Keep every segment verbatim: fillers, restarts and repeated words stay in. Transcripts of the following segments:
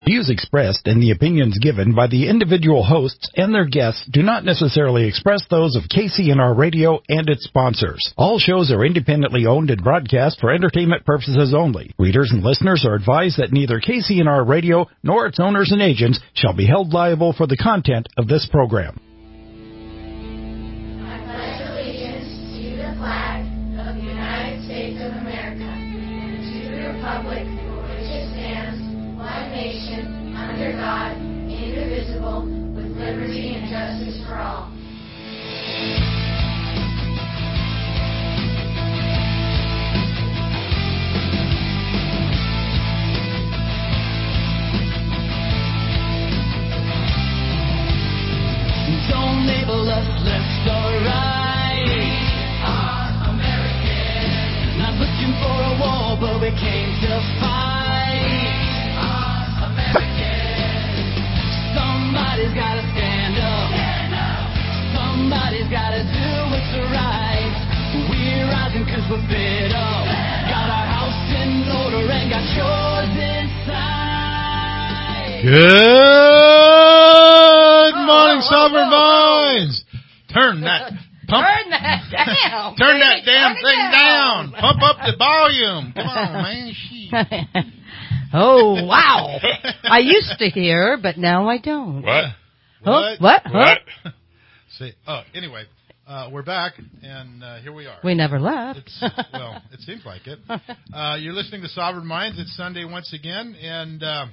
Views expressed and the opinions given by the individual hosts and their guests do not necessarily express those of K C N R Radio and its sponsors. All shows are independently owned and broadcast for entertainment purposes only. Readers and listeners are advised that neither K C N R Radio nor its owners and agents shall be held liable for the content of this program. I pledge allegiance to the flag of the United States of America and to the republic for which it stands, one nation, under God, indivisible, with liberty and justice for all. Don't label us left or right. We are American. Not looking for a war, but we came to fight. Somebody's gotta stand up. Stand up. Somebody's gotta do what's right. We're rising cause we're fed up. Got our house in order and got yours inside. Good morning, whoa, Sovereign whoa, whoa. Minds. Turn that pump. Turn that down. Turn that baby. damn Turn it thing down. Pump up the volume. Come on, man. Shit. Oh, wow. I used to hear, but now I don't. What? Huh? What? Huh? What? See. Oh, anyway, uh, we're back, and uh, here we are. We never left. It's, well, it seems like it. Uh, you're listening to Sovereign Minds. It's Sunday once again, and uh,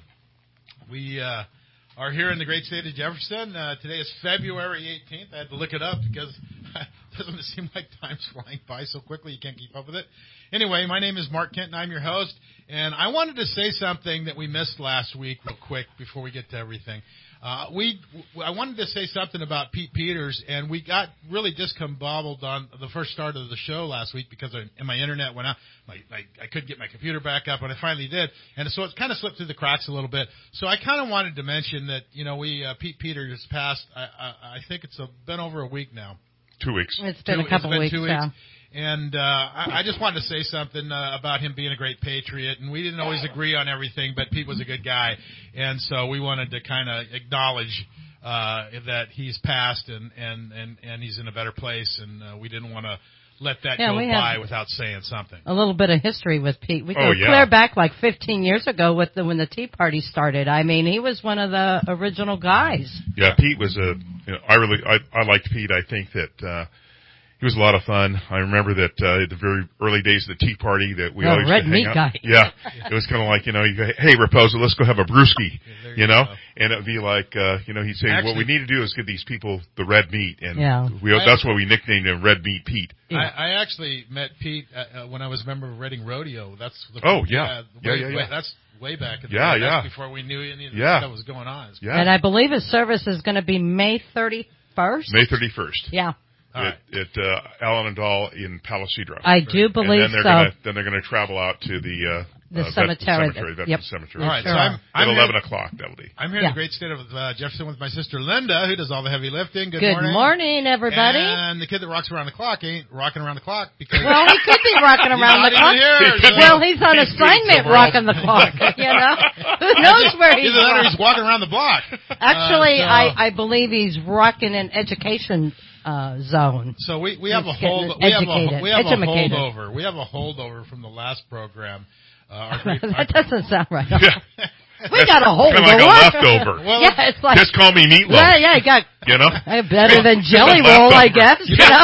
we uh, are here in the great state of Jefferson. Uh, today is February eighteenth. I had to look it up because doesn't it seem like time's flying by so quickly you can't keep up with it? Anyway, my name is Mark Kent, and I'm your host. And I wanted to say something that we missed last week real quick before we get to everything. Uh, we, I wanted to say something about Pete Peters, and we got really discombobbled on the first start of the show last week because I, and my internet went out. My, my, I couldn't get my computer back up, and I finally did. And so it kind of slipped through the cracks a little bit. So I kind of wanted to mention that, you know, we, uh, Pete Peters passed, I, I, I think it's a, been over a week now. Two weeks. It's been Two- a couple it's been weeks, two weeks. yeah. And uh, I, I just wanted to say something uh, about him being a great patriot. And we didn't always agree on everything, but Pete was a good guy. And so we wanted to kind of acknowledge uh, that he's passed and, and, and, and he's in a better place. And uh, we didn't want to let that Yeah, go we by have- without saying something. A little bit of history with Pete. We Oh, go yeah. clear back like fifteen years ago with the, when the Tea Party started. I mean, he was one of the original guys. Yeah, Pete was a. You know, I really, I, I liked Pete. I think that uh, he was a lot of fun. I remember that uh, at the very early days of the Tea Party that we The always red used to hang meat out. guy. Yeah, it was kind of like, you know, you go, hey Raposa, let's go have a brewski, there you you know, go. and it'd be like, uh, you know, he'd say, Actually- what we need to do is give these people the red meat, and Yeah. we, I- that's why we nicknamed him Red Meat Pete. Yeah. I, I actually met Pete uh, uh, when I was a member of Reading Rodeo. That's the Oh, yeah. Yeah, way, yeah, yeah. Way, that's way back. In the Yeah, day. That's yeah. before we knew any of the Yeah. stuff was going on. Yeah, And I believe his service is going to be May thirty-first. May thirty-first. Yeah. All right. At, at uh, Allen and Dahl in Palisadro. I do believe and then they're so. Gonna, then they're going to travel out to the, uh, The uh, cemetery. Vet- cemetery, Veterans Yep. Cemetery. All right, so Sure. I'm, At I'm eleven here, o'clock, that'll be. I'm here Yeah. in the great state of uh, Jefferson with my sister Linda, who does all the heavy lifting. Good, Good morning. morning, everybody. And the kid that rocks around the clock ain't rocking around the clock because Well, he could be rocking around not the clock. even here. He could be- Well, he's on He's assignment somewhere rocking else. the clock. You know, who knows where he's Either that or at? he's walking around the block. Actually, Uh, so, I, I believe he's rocking an education uh, zone. So we, we have a He's getting hold we have a educated. we have a Edumacated. holdover. We have a holdover from the last program. Uh, our great, our, That doesn't sound right. Yeah. We got a Kind of like a holdover. leftover. Well, Yeah, it's like Just call me meatloaf. yeah, yeah. You got You know? uh, better than jelly roll, I guess. You know.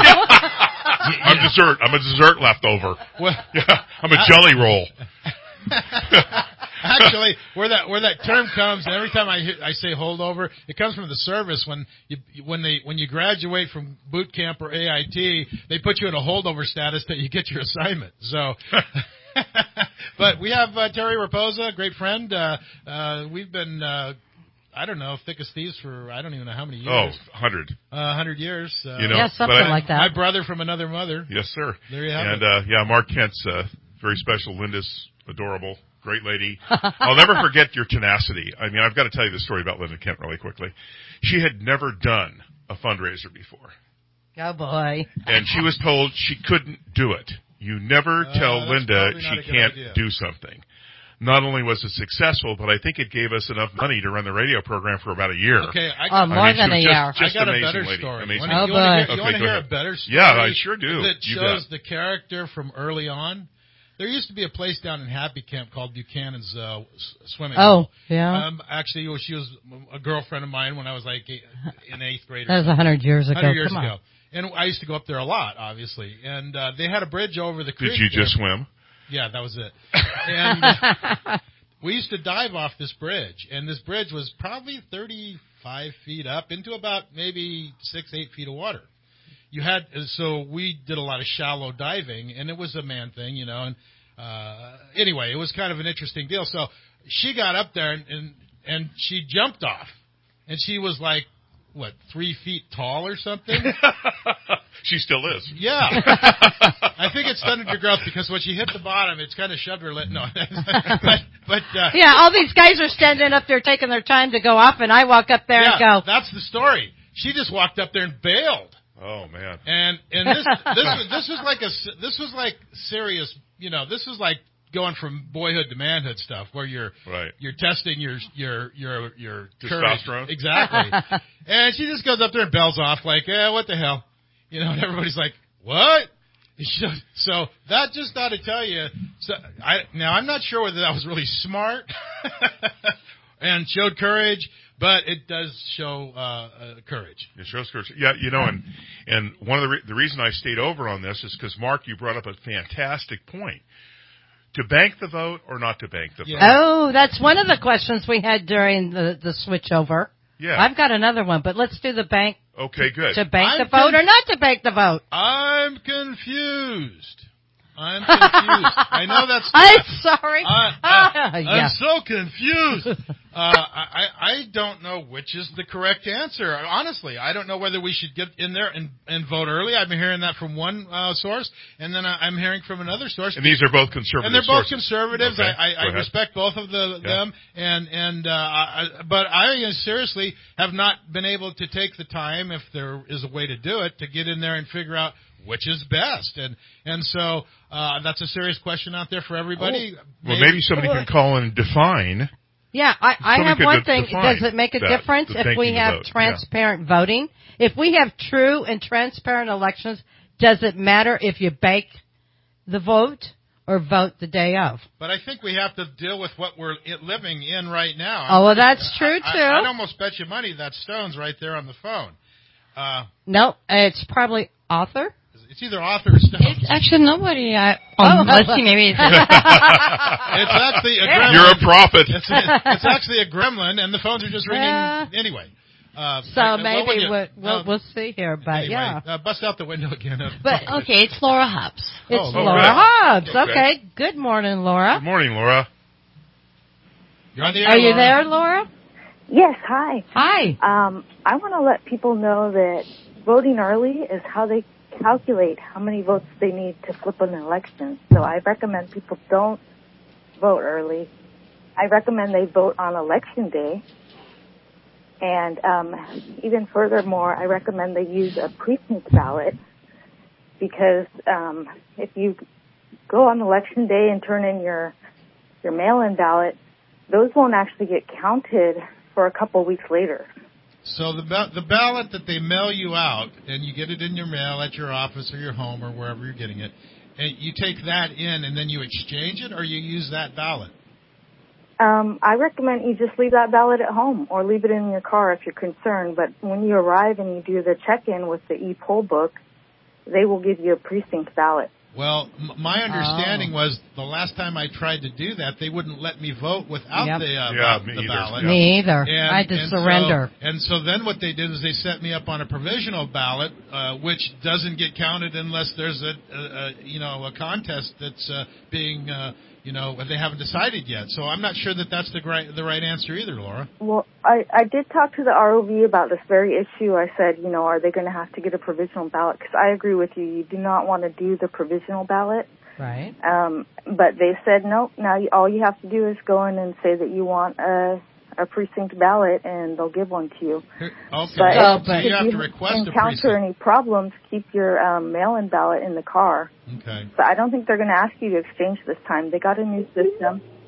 I'm dessert. I'm a dessert leftover. well, Yeah, I'm a jelly roll. actually, where that where that term comes, and every time I hear, I say holdover, it comes from the service when you when they when you graduate from boot camp or A I T, they put you in a holdover status that you get your assignment. So. But we have uh, Terry Raposa, a great friend. Uh, uh, we've been, uh, I don't know, thick as thieves for I don't even know how many Oh, years. one hundred. Uh, one hundred years. Uh, You know, Yeah, something but I- like that. My brother from another mother. Yes, sir. There you have and, it. uh, yeah, Mark Kent's uh, very special. Linda's adorable. Great lady. I'll never forget your tenacity. I mean, I've got to tell you the story about Linda Kent really quickly. She had never done a fundraiser before. Oh boy. And she was told she couldn't do it. You never Uh, tell that's Linda probably not a she good can't idea. do something. not only was it successful, but I think it gave us enough money to run the radio program for about a year. Okay, I Oh, got, more I mean, than she a was year. just, just I got amazing a better lady. story. Amazing. You Oh, want to hear, boy. you wanna Okay, go hear a ahead. better story? Yeah, I sure do. That You shows bet. the character from early on. There used to be a place down in Happy Camp called Buchanan's uh, s- Swimming Oh, Pool. yeah. Um, actually, well, she was a girlfriend of mine when I was like eight, in eighth grade. That was a hundred years ago. Hundred years Come on. ago. And I used to go up there a lot, obviously. And uh, they had a bridge over the creek. Did you there. just swim? Yeah, that was it. And uh, we used to dive off this bridge, and this bridge was probably thirty-five feet up into about maybe six, eight feet of water. You had so we did a lot of shallow diving, and it was a man thing, you know. And uh, anyway, it was kind of an interesting deal. So she got up there, and and, and she jumped off, and she was like, what, three feet tall or something? She still is. Yeah. I think it stunted your growth because when she hit the bottom, it's kind of shoved her lit. No. but, but uh, Yeah, all these guys are standing up there taking their time to go off, and I walk up there yeah, and go, that's the story. She just walked up there and bailed. Oh man. And and this this was this was like a this was like serious, you know, this was like going from boyhood to manhood stuff where you're Right. you're testing your your your your Testosterone? courage. Exactly. And she just goes up there and bells off like, "Eh, what the hell?" You know, and everybody's like, "What?" And she goes, so that just ought to tell you. So I now I'm not sure whether that was really smart and showed courage, but it does show uh, uh, courage. It shows courage. Yeah, you know, and and one of the re- the reason I stayed over on this is because Mark, you brought up a fantastic point. To bank the vote or not to bank the Yeah. vote? oh, that's one of the questions we had during the, the switch over. Yeah. I've got another one, but let's do the bank, Okay, good. to bank I'm the vote conf- or not to bank the vote. I'm confused. I'm confused. I know that's. I'm sorry. I, Ah, I, yeah. I'm so confused. Uh, I, I don't know which is the correct answer. Honestly, I don't know whether we should get in there and, and vote early. I've been hearing that from one uh, source, and then I, I'm hearing from another source. And these are both conservative And they're both sources. conservatives. Okay, I, I, go I ahead. respect both of the, Yeah. them, and and uh, I, but I uh, seriously have not been able to take the time, if there is a way to do it, to get in there and figure out which is best. And and so uh, that's a serious question out there for everybody. Well, maybe somebody can call and define. Yeah, I, I Somebody have could one de- thing. define Does it make a that, difference the if banking we the have vote, yeah. transparent voting? If we have true and transparent elections, does it matter if you bank the vote or vote the day of? But I think we have to deal with what we're i- living in right now. Oh, well, pretty- that's true, I, too. I, I'd almost bet you money that Stone's right there on the phone. Uh, No, it's probably author. it's either author or Stone. It's actually nobody. Uh, Oh. um, let's see, maybe it's It's actually a gremlin. You're a prophet. It's, it's actually a gremlin, and the phones are just ringing Yeah. anyway. Uh, So I- what maybe would you- we'll, we'll, uh, we'll see here, but anyway, yeah. uh, bust out the window again. but okay, it's Laura Hobbs. It's oh, Laura good. Hobbs. Okay. Okay. Good morning, Laura. Good morning, Laura. You're on the air, Are you Laura. there, Laura? Yes, hi. Hi. Um, I want to let people know that voting early is how they calculate how many votes they need to flip an election. So I recommend people don't vote early. I recommend they vote on election day. And um, even furthermore, I recommend they use a precinct ballot because um, if you go on election day and turn in your your mail-in ballot, those won't actually get counted for a couple weeks later. So the ba- the ballot that they mail you out, and you get it in your mail at your office or your home or wherever you're getting it, and you take that in and then you exchange it, or you use that ballot? Um, I recommend you just leave that ballot at home or leave it in your car if you're concerned. But when you arrive and you do the check-in with the e-poll book, they will give you a precinct ballot. Well, m- my understanding Oh. was the last time I tried to do that, they wouldn't let me vote without Yep. the, uh, Yeah, ba- me the either. ballot. Yeah. Me either. And, I had to and surrender. So, and so then what they did is they set me up on a provisional ballot, uh, which doesn't get counted unless there's a, a, a you know a contest that's uh, being uh, you know they haven't decided yet. So I'm not sure that that's the right the right answer either, Laura. Well, I, I did talk to the R O V about this very issue. I said, you know, are they going to have to get a provisional ballot? Because I agree with you. You do not want to do the provisional ballot. Right. Um, but they said, nope, now you, all you have to do is go in and say that you want a, a precinct ballot, and they'll give one to you. Okay, But Oh, if, but- you if have you to request a encounter precinct. any problems, keep your um, mail-in ballot in the car. Okay. But I don't think they're going to ask you to exchange this time. They got a new system.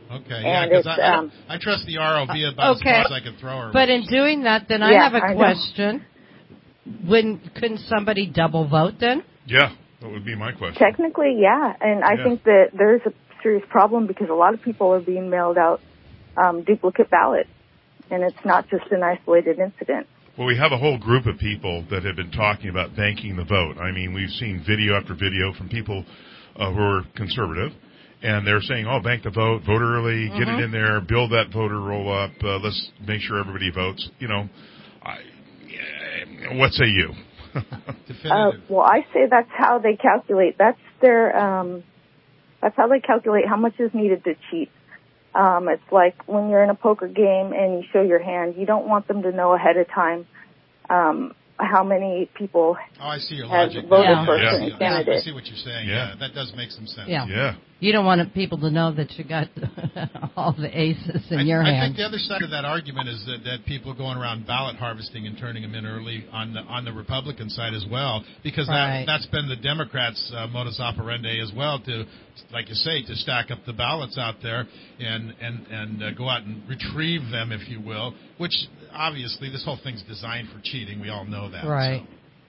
Okay, yeah, And because it's, I, I, um, I trust the R O V about Okay. as far as I can throw her. But in doing that, then I Yeah, have a I know. question. Wouldn't couldn't somebody double vote then? Yeah, that would be my question. Technically, yeah, and I Yeah. think that there's a serious problem because a lot of people are being mailed out um, duplicate ballots, and it's not just an isolated incident. Well, we have a whole group of people that have been talking about banking the vote. I mean, we've seen video after video from people uh, who are conservative, and they're saying, oh, bank the vote, vote early, get Mhm. it in there, build that voter roll up, uh, let's make sure everybody votes. You know, I, yeah, what say you? Uh, Definitive. well, I say that's how they calculate. That's their. Um, that's how they calculate how much is needed to cheat. Um, it's like when you're in a poker game and you show your hand. You don't want them to know ahead of time um, how many people. Oh, I see your has logic. voted Yeah. for a Yeah. certain I see- I candidate. see what you're saying. Yeah. Yeah, that does make some sense. Yeah. Yeah. You don't want people to know that you got all the aces in I, your I hand. think the other side of that argument is that, that people are going around ballot harvesting and turning them in early on the on the Republican side as well, because Right. that that's been the Democrats' uh, modus operandi as well, to, like you say, to stack up the ballots out there and and and uh, go out and retrieve them, if you will. Which obviously this whole thing's designed for cheating. We all know that. Right.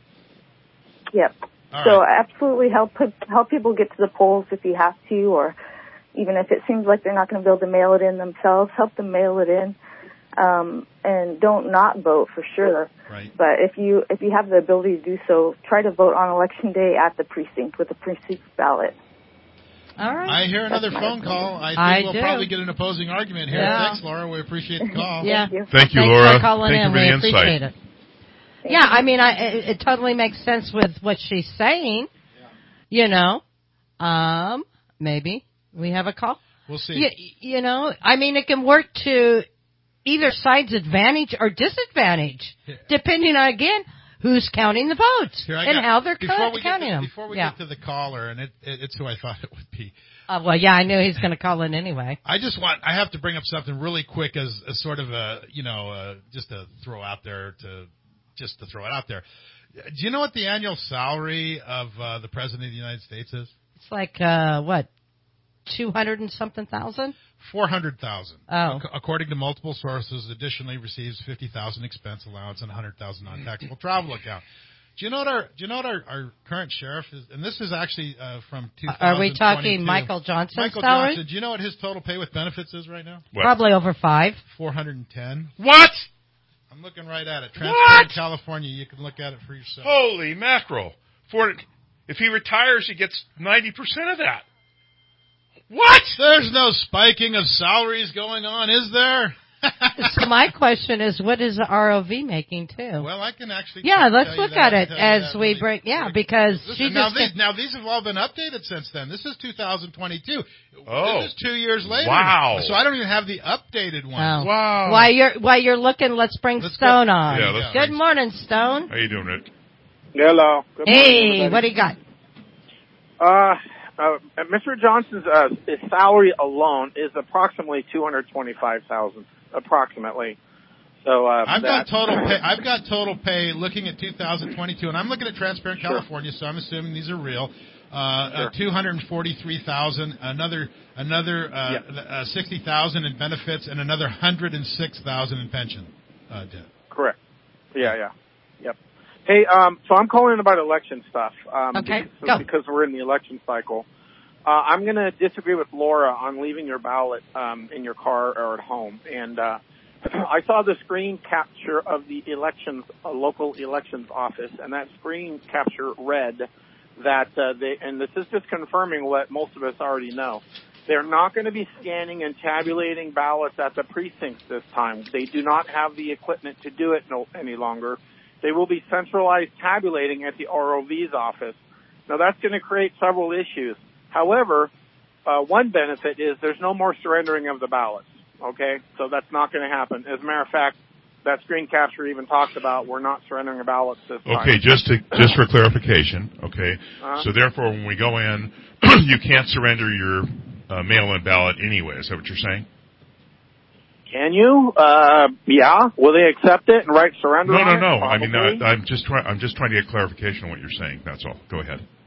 So. Yep. All So right. absolutely help help people get to the polls if you have to, or even if it seems like they're not going to be able to mail it in themselves, help them mail it in, um, and don't not vote for sure. Right. But if you if you have the ability to do so, try to vote on election day at the precinct with a precinct ballot. All right. I hear another That's my phone opinion. call. I think I we'll do. probably get an opposing argument here. Yeah. Thanks, Laura. We appreciate the call. Yeah. Thank you. Thank you, Thanks Laura. for calling Thank in. you for We the insight. appreciate it. Yeah, I mean, I, it, it totally makes sense with what she's saying. You know, um, maybe we have a call. We'll see. You, you know, I mean, it can work to either side's advantage or disadvantage, Yeah. depending on, again, who's counting the votes Here, I and got- how they're before co- we counting get to, them. Before we yeah. get to the caller, and it, it, it's who I thought it would be. Uh, well, yeah, I knew he's going to call in anyway. I just want, I have to bring up something really quick as, as sort of a, you know, uh, just to throw out there to, just to throw it out there. Do you know what the annual salary of uh, the President of the United States is? It's like, uh, what, two hundred and something thousand? Four hundred thousand. Oh. Ac- according to multiple sources, additionally receives fifty thousand expense allowance and a hundred thousand non-taxable travel account. Do you know what our Do you know what our, our current sheriff is? And this is actually uh, from two thousand twenty-two. Are we talking Michael Johnson's Michael salary? Johnson. Do you know what his total pay with benefits is right now? What? Probably over five. Four hundred and ten. What? I'm looking right at it. What? Transparent California. You can look at it for yourself. Holy mackerel. For, if he retires, he gets ninety percent of that. What? There's no spiking of salaries going on, is there? So my question is, what is the R O V making too? Well, I can actually. yeah, tell let's you look that, at it tell you as that we really bring. Yeah, quick. because Listen, she now just. these now these have all been updated since then. This is two thousand twenty-two. Oh. This is two years later. Wow. So I don't even have the updated one. Oh. Wow. While you're while you're looking, let's bring Let's Stone go. on. Yeah, let's Good bring- morning, Stone. How you doing, Rick? Hello. Good morning, Hey, everybody. what do you got? Uh, uh, Mister Johnson's uh, his salary alone is approximately two hundred twenty-five thousand, approximately. So uh, I've that, got total pay. I've got total pay looking at two thousand twenty-two, and I'm looking at Transparent Sure. California, so I'm assuming these are real. Uh, Sure. uh, two hundred forty-three thousand, another another uh, Yeah. uh, sixty thousand in benefits, and another one hundred six thousand in pension uh, debt. Correct. Yeah, yeah, yep. Hey, um, so I'm calling about election stuff. Um, Okay, because, go. because we're in the election cycle. Uh, I'm going to disagree with Laura on leaving your ballot um, in your car or at home. And uh, I saw the screen capture of the elections, uh, local elections office, and that screen capture read that uh, they, and this is just confirming what most of us already know. They're not going to be scanning and tabulating ballots at the precincts this time. They do not have the equipment to do it no, any longer. They will be centralized tabulating at the R O V's office. Now, that's going to create several issues. However, uh, one benefit is there's no more surrendering of the ballots, okay? So that's not going to happen. As a matter of fact, that screen capture even talks about we're not surrendering the ballots this time. Okay, just to just for clarification, okay. Uh-huh. So therefore, when we go in, you can't surrender your uh, mail-in ballot anyway. Is that what you're saying? Can you? Uh, yeah. Will they accept it and write surrender No, on no, it? no. I mean, Probably. I, I'm just trying. I'm just trying to get clarification on what you're saying. That's all. Go ahead.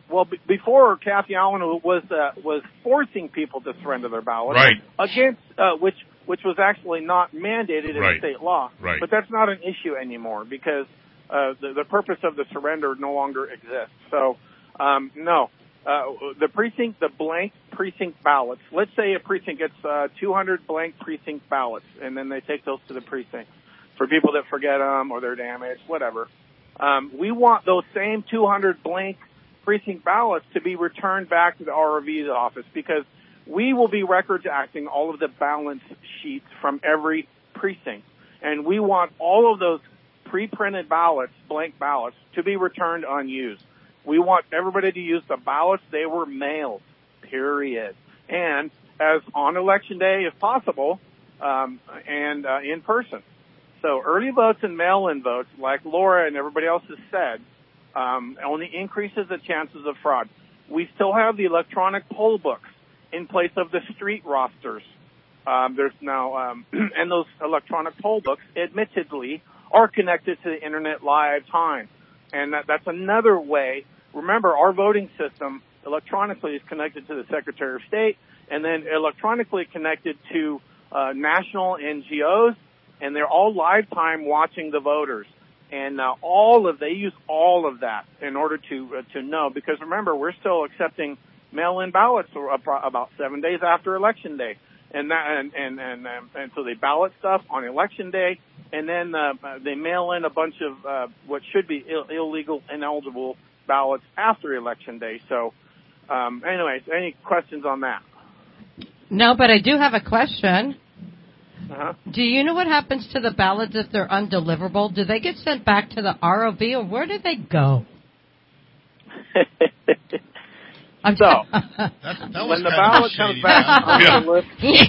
well, b- before Kathy Allen was uh, was forcing people to surrender their ballots Right. against uh, which which was actually not mandated in Right. state law. Right. But that's not an issue anymore because uh, the, the purpose of the surrender no longer exists. So um, no, uh, the precinct, the blank precinct ballots. Let's say a precinct gets uh, two hundred blank precinct ballots, and then they take those to the precinct for people that forget them or they're damaged, whatever. Um, we want those same two hundred blank precinct ballots to be returned back to the R O V's office because we will be records acting all of the balance sheets from every precinct. And we want all of those pre-printed ballots, blank ballots, to be returned unused. We want everybody to use the ballots they were mailed, period. And as on election day, if possible, um, and uh, in person. So early votes and mail-in votes, like Laura and everybody else has said, um, only increases the chances of fraud. We still have the electronic poll books in place of the street rosters. Um, there's now, um, and those electronic poll books, admittedly, are connected to the Internet live time. And that, that's another way. Remember, our voting system electronically is connected to the Secretary of State and then electronically connected to uh, national N G Os, and they're all live time watching the voters. And uh, all of they use all of that in order to uh, to know, because remember, we're still accepting mail-in ballots about seven days after Election Day, and that and and and, um, and so they ballot stuff on Election Day, and then uh, they mail in a bunch of uh, what should be Ill- illegal, ineligible ballots after Election Day. So, um, anyways, any questions on that? No, but I do have a question. Uh-huh. Do you know what happens to the ballots if they're undeliverable? Do they get sent back to the R O V, or where do they go? I'm so, that, that when the kind ballot of comes shady, back on Yeah. the list,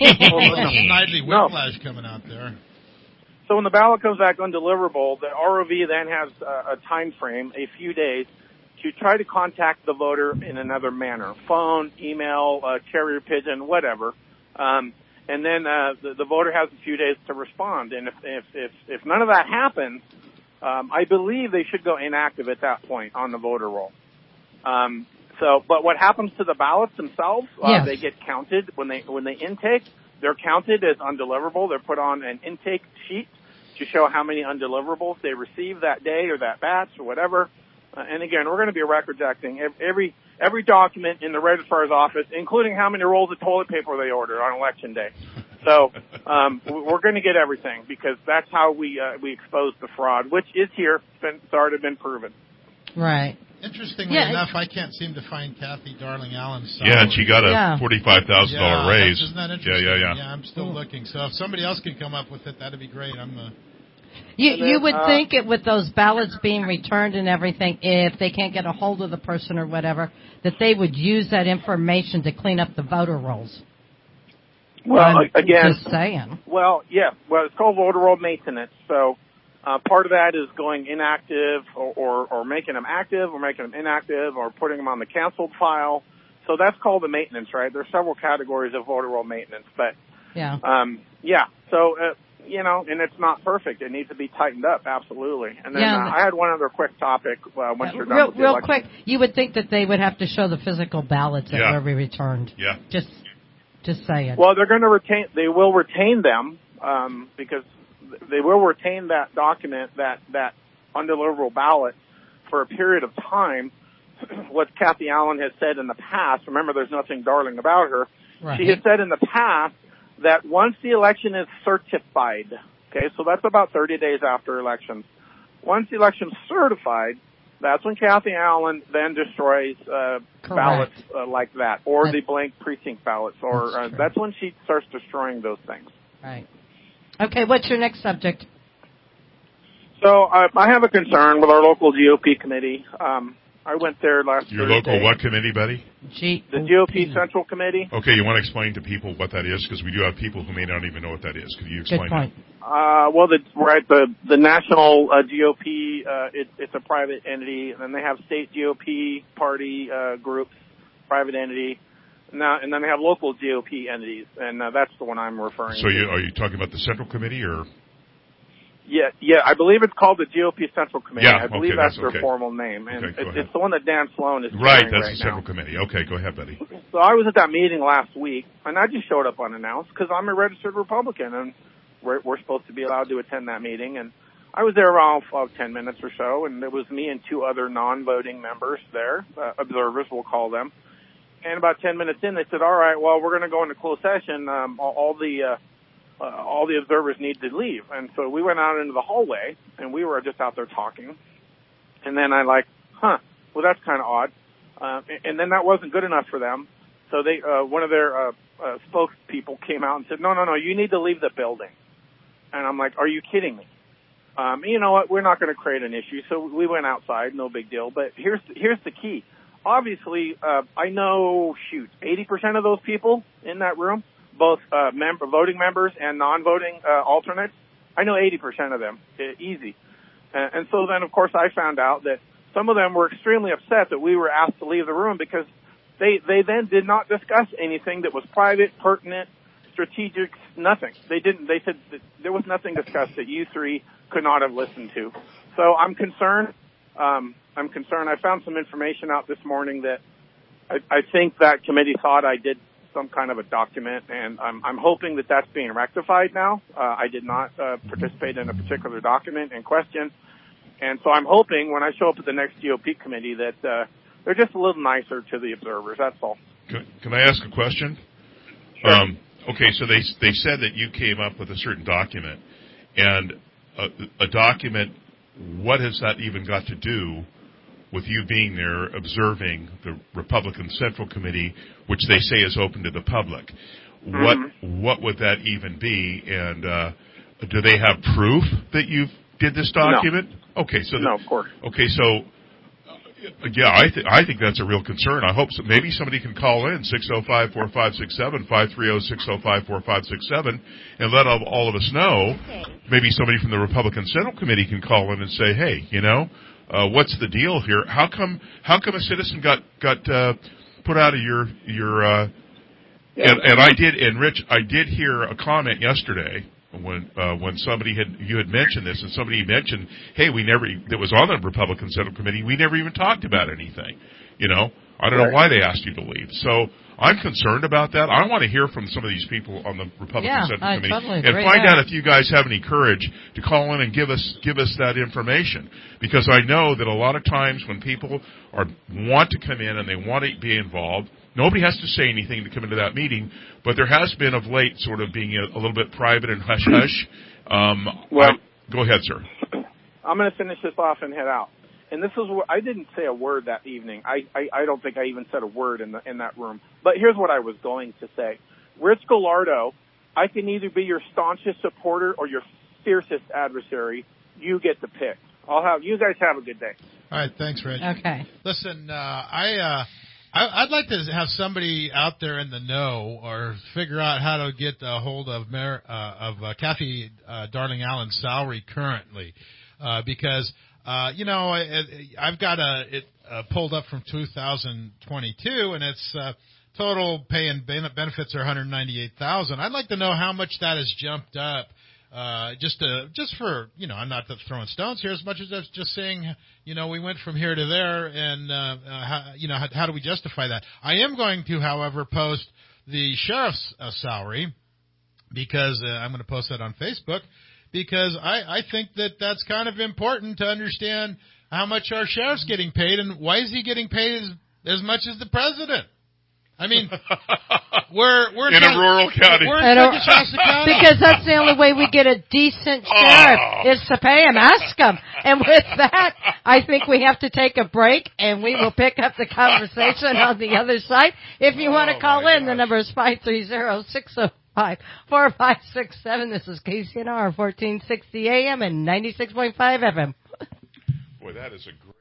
Snidely No. whiplash coming out there. so when the ballot comes back undeliverable, the R O V then has uh, a time frame, a few days, to try to contact the voter in another manner: phone, email, uh, carrier pigeon, whatever. Um, and then uh, the, the voter has a few days to respond. And if if if, if none of that happens, um, I believe they should go inactive at that point on the voter roll. Um, so, but what happens to the ballots themselves? Uh, Yes. They get counted when they when they intake. They're counted as undeliverable. They're put on an intake sheet to show how many undeliverables they received that day or that batch or whatever. Uh, and again, we're going to be records acting every every document in the registrar's office, including how many rolls of toilet paper they ordered on Election Day. So um, we're going to get everything because that's how we uh, we expose the fraud, which is here. It's been, it's already been proven. Right. Interestingly Yeah, enough, I can't seem to find Kathy Darling Allen's Yeah, and salary. she got a Yeah. forty-five thousand yeah, dollar raise. Isn't that Yeah, interesting? yeah, yeah. I'm still looking. So if somebody else can come up with it, that'd be great. I'm. Uh, You, And then, you would uh, think it with those ballots being returned and everything, if they can't get a hold of the person or whatever, that they would use that information to clean up the voter rolls. Well, I'm again, just saying. well, yeah, well, it's called voter roll maintenance. So uh, part of that is going inactive or, or, or making them active or making them inactive or putting them on the canceled file. So that's called the maintenance, right? There's several categories of voter roll maintenance, but Yeah. um, yeah, so, uh, you know, and it's not perfect. It needs to be tightened up, absolutely. And then Yeah, uh, but- I had one other quick topic uh, once you're done real with the real election. quick, you would think that they would have to show the physical ballots that Yeah. were returned. Yeah. Just, just saying. Well, they're going to retain. They will retain them um, because they will retain that document, that that undeliverable ballot, for a period of time. What Kathy Allen has said in the past. Remember, there's nothing darling about her. Right. She has said in the past that once the election is certified, okay, so that's about thirty days after elections. Once the election's certified, that's when Kathy Allen then destroys uh, ballots uh, like that, or That's- the blank precinct ballots, or That's uh, true. that's when she starts destroying those things. Right. Okay, what's your next subject? So uh, I have a concern with our local G O P committee. Um, I went there last Your Thursday. local what committee, Betty? G- The G O P Central Committee. Okay, you want to explain to people what that is? Because we do have people who may not even know what that is. Could you Good explain point. Uh, well, the right the the national uh, G O P uh, it, it's a private entity, and then they have state G O P party uh, groups, private entity, now and then they have local G O P entities, and uh, that's the one I'm referring So to. you, are you talking about the Central Committee or? Yeah, yeah, I believe it's called the G O P Central Committee. Yeah, I believe okay, that's, that's their okay. formal name, and Okay, go it's, ahead. it's the one that Dan Sloan is Right, chairing that's right the Central now. Committee. Okay, go ahead, buddy. So I was at that meeting last week, and I just showed up unannounced because I'm a registered Republican, and we're, we're supposed to be allowed to attend that meeting. And I was there around uh, ten minutes or so, and there was me and two other non-voting members there, uh, observers, we'll call them. And about ten minutes in, they said, all right, well, we're going to go into closed session. Um, all, all the uh, uh, all the observers need to leave. And so we went out into the hallway, and we were just out there talking. And then I like, huh, well, that's kind of odd. Uh, and then that wasn't good enough for them. So they, uh, one of their uh, uh, spokespeople came out and said, no, no, no, you need to leave the building. And I'm like, are you kidding me? Um, you know what? We're not going to create an issue. So we went outside, no big deal. But here's here's the key. Obviously, uh, I know, shoot, eighty percent of those people in that room, both uh, member, voting members and non-voting uh, alternates, I know eighty percent of them, uh, easy. Uh, and so then, of course, I found out that some of them were extremely upset that we were asked to leave the room because they they then did not discuss anything that was private, pertinent, strategic, nothing. They didn't. They said that there was nothing discussed that you three could not have listened to. So I'm concerned. Um, I'm concerned. I found some information out this morning that I, I think that committee thought I did some kind of a document, and I'm, I'm hoping that that's being rectified now. Uh, I did not uh, participate in a particular document in question, and so I'm hoping when I show up at the next G O P committee that uh, they're just a little nicer to the observers. That's all. Can, can I ask a question? Sure. Um, okay, so they they said that you came up with a certain document, and a, a document. What has that even got to do with you being there observing the Republican Central Committee, which they say is open to the public? Mm-hmm. What what would that even be? And uh, do they have proof that you did this document? No. Okay, so the, no, of course. Okay, so uh, yeah, I think I think that's a real concern. I hope so. Maybe somebody can call in six zero five four five six seven five three zero six zero five four five six seven and let all, all of us know. Maybe somebody from the Republican Central Committee can call in and say, hey, you know, uh, what's the deal here? How come how come a citizen got got uh, put out of your your uh, yeah. and, and I did and Rich, I did hear a comment yesterday when uh, when somebody had you had mentioned this, and somebody mentioned, hey, we never that was on the Republican Central Committee, we never even talked about anything. You know, I don't right. know why they asked you to leave. So I'm concerned about that. I want to hear from some of these people on the Republican yeah, Central I Committee totally and agree find there. out if you guys have any courage to call in and give us give us that information. Because I know that a lot of times when people are want to come in and they want to be involved, nobody has to say anything to come into that meeting, but there has been of late sort of being a, a little bit private and hush-hush. Um, well, I, go ahead, sir. I'm going to finish this off and head out. And this is what I didn't say a word that evening. I, I, I don't think I even said a word in the in that room. But here's what I was going to say. Rich Gallardo, I can either be your staunchest supporter or your fiercest adversary. You get to pick. I'll have you guys have a good day. All right, thanks, Rich. Okay. Listen, uh, I, uh, I I'd like to have somebody out there in the know or figure out how to get a hold of Mayor, uh, of uh, Kathy uh, Darling Allen's salary currently, uh, because. Uh, you know, I, I've got a it uh, pulled up from two thousand twenty-two, and it's uh, total pay and benefits are one hundred ninety-eight thousand. I'd like to know how much that has jumped up, uh, just to, just for you know, I'm not throwing stones here as much as just saying, you know, we went from here to there, and uh, uh, how, you know, how, how do we justify that? I am going to, however, post the sheriff's uh, salary because uh, I'm going to post that on Facebook. Because I, I think that that's kind of important to understand how much our sheriff's getting paid and why is he getting paid as, as much as the president. I mean, we're we're in a rural county. We're in a, Shasta County because that's the only way we get a decent sheriff oh. is to pay him. Ask him. And with that, I think we have to take a break, and we will pick up the conversation on the other side. If you oh, want to call in, gosh. The number is five three zero six zero. Five four five six seven. This is K C N R fourteen sixty A M and ninety six point five F M. Boy, that is a great.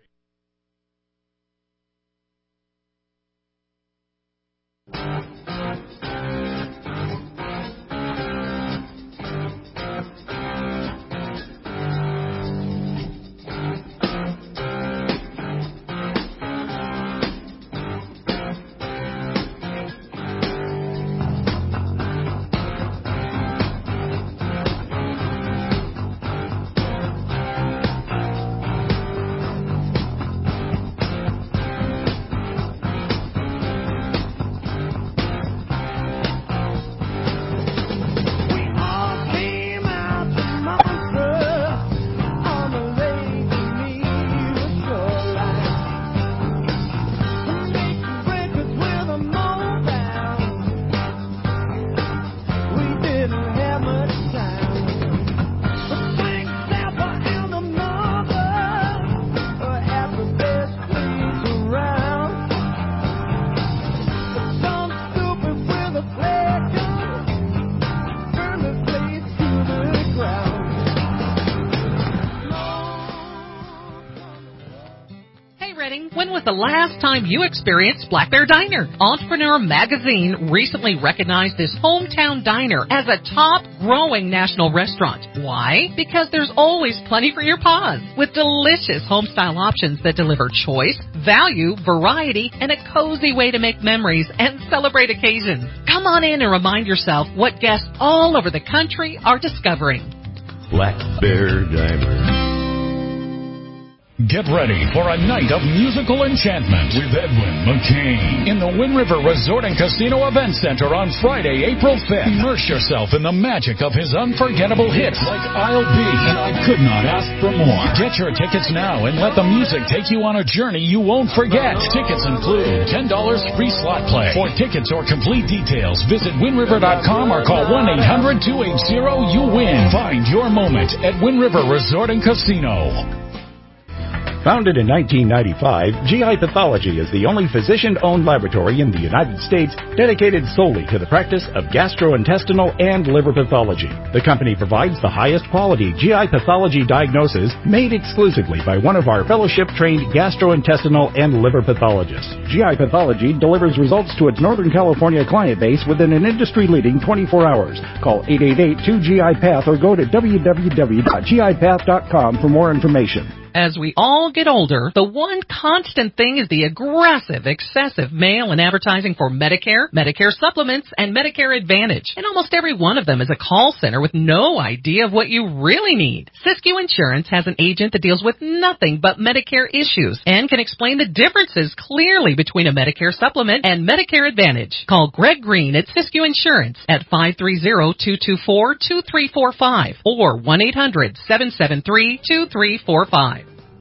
When was the last time you experienced Black Bear Diner? Entrepreneur Magazine recently recognized this hometown diner as a top growing national restaurant. Why? Because there's always plenty for your paws, with delicious home-style options that deliver choice, value, variety, and a cozy way to make memories and celebrate occasions. Come on in and remind yourself what guests all over the country are discovering. Black Bear Diner. Get ready for a night of musical enchantment with Edwin McCain in the Wind River Resort and Casino Event Center on Friday, April fifth. Immerse yourself in the magic of his unforgettable hits like I'll Be and I Could Not Ask for More. Get your tickets now and let the music take you on a journey you won't forget. Tickets include ten dollars free slot play. For tickets or complete details, visit wind river dot com or call one eight hundred two eight zero you win. Find your moment at Wind River Resort and Casino. Founded in nineteen ninety-five, G I Pathology is the only physician-owned laboratory in the United States dedicated solely to the practice of gastrointestinal and liver pathology. The company provides the highest quality G I pathology diagnosis made exclusively by one of our fellowship-trained gastrointestinal and liver pathologists. G I Pathology delivers results to its Northern California client base within an industry-leading twenty-four hours. Call eight eight eight two G I Path or go to w w w dot g i path dot com for more information. As we all get older, the one constant thing is the aggressive, excessive mail and advertising for Medicare, Medicare supplements, and Medicare Advantage. And almost every one of them is a call center with no idea of what you really need. Siskiyou Insurance has an agent that deals with nothing but Medicare issues and can explain the differences clearly between a Medicare supplement and Medicare Advantage. Call Greg Green at Siskiyou Insurance at five three zero, two two four, two three four five or one eight hundred, seven seven three, two three four five.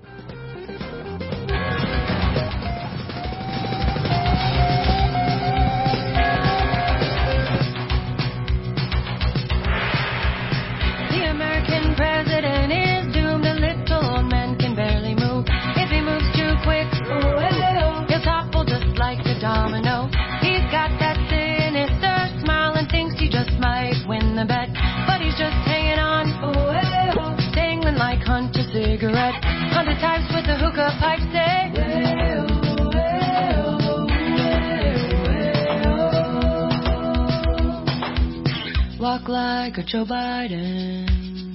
President is doomed. A little old man can barely move. If he moves too quick, oh, he'll topple just like a domino. He's got that sinister smile and thinks he just might win the bet, but he's just hanging on, oh, dangling like Hunter cigarette. Hundred times with the hookah pipe say, walk like a Joe Biden.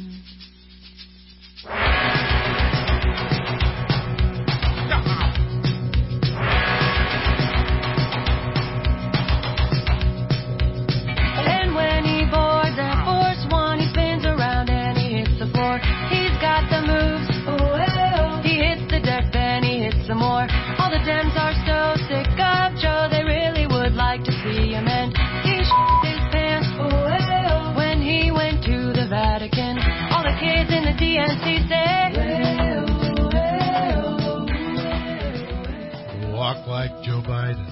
And when he boards Air Force One, he spins around and he hits the floor. He's got the moves, oh, he hits the deck, then he hits some more. All the Dems are so sick of Joe, they really would like to see him end. He sh**ed his pants, oh, when he went to the Vatican. All the kids in the D N C say, walk like Joe Biden.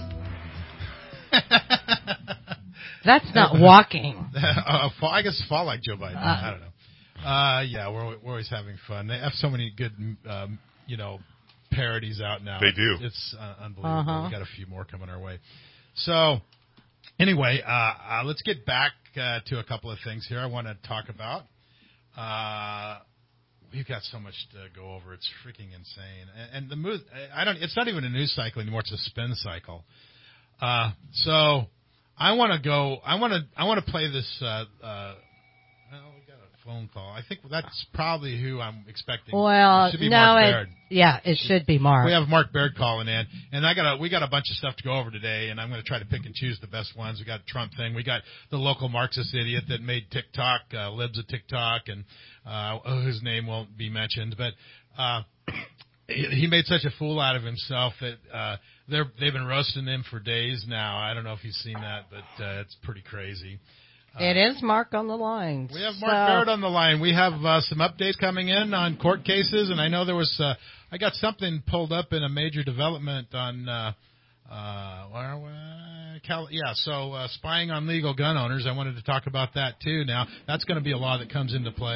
That's not walking. uh, fall, I guess fall like Joe Biden. Uh, I don't know. Uh, yeah, we're we're always having fun. They have so many good, um, you know, parodies out now. They do. It's uh, unbelievable. Uh-huh. We got a few more coming our way. So, anyway, uh, uh, let's get back uh, to a couple of things here I want to talk about. Uh, we've got so much to go over. It's freaking insane. And, and the move, I don't. It's not even a news cycle anymore. It's a spin cycle. Uh, so I want to go. I want to. I want to play this. Uh, uh, well, we got a phone call. I think that's probably who I'm expecting. Well, it should be no, Mark it, Baird. yeah, it should be Mark. We have Mark Baird calling in, and I got a, we got a bunch of stuff to go over today, and I'm going to try to pick and choose the best ones. We got a Trump thing. We got the local Marxist idiot that made TikTok, uh, libs of TikTok, and uh, oh, his name won't be mentioned, but uh, he, he made such a fool out of himself that uh, they're they've been roasting him for days now. I don't know if you've seen that, but uh, it's pretty crazy. Uh, it is Mark on the line. We have Mark so. Baird on the line. We have uh, some updates coming in on court cases, and I know there was uh, I got something pulled up in a major development on uh, uh, where, where, Cal- yeah, so uh, spying on legal gun owners. I wanted to talk about that too. Now that's going to be a law that comes into play.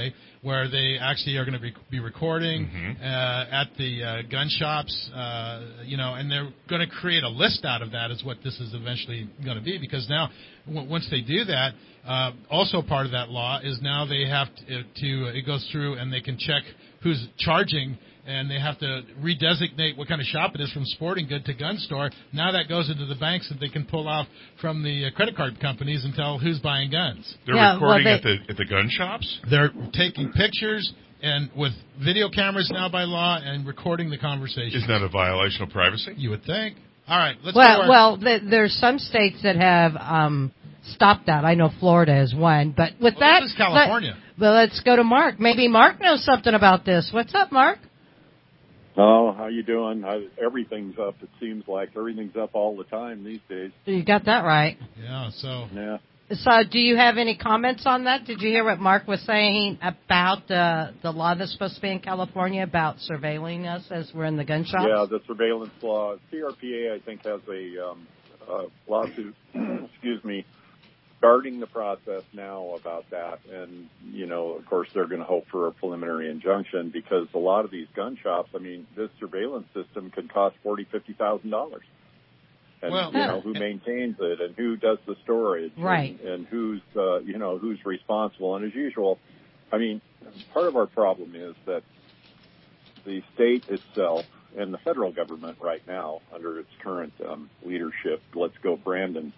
where they actually are going to be, be recording Mm-hmm. uh, at the uh, gun shops, uh, you know, and they're going to create a list out of that is what this is eventually going to be, because now w- once they do that, uh, also part of that law is now they have to, to it goes through and they can check who's charging, and they have to redesignate what kind of shop it is from sporting good to gun store. Now that goes into the banks that they can pull off from the uh, credit card companies and tell who's buying guns. They're Yeah, well, recording they- at the at the gun shops. They're taking pictures and with video cameras now by law and recording the conversation. Isn't that a violation of privacy? You would think. All right, let's go to Well, our- well, th- there's some states that have um, stopped that. I know Florida is one, but with Well, that, this is California. Let, well, let's go to Mark. Maybe Mark knows something about this. What's up, Mark? Oh, how you doing? I, everything's up. It seems like everything's up all the time these days. You got that right. Yeah. So. Yeah. So, do you have any comments on that? Did you hear what Mark was saying about uh, the law that's supposed to be in California about surveilling us as we're in the gun shops? Yeah, the surveillance law. C R P A, I think, has a um, uh, lawsuit, excuse me, starting the process now about that. And, you know, of course, they're going to hope for a preliminary injunction because a lot of these gun shops, I mean, this surveillance system could cost forty thousand dollars, fifty thousand dollars. And, Well, you know, who maintains it and who does the storage. Right. And, and who's, uh, you know, who's responsible. And as usual, I mean, part of our problem is that the state itself and the federal government right now, under its current um, leadership, Let's Go Brandon,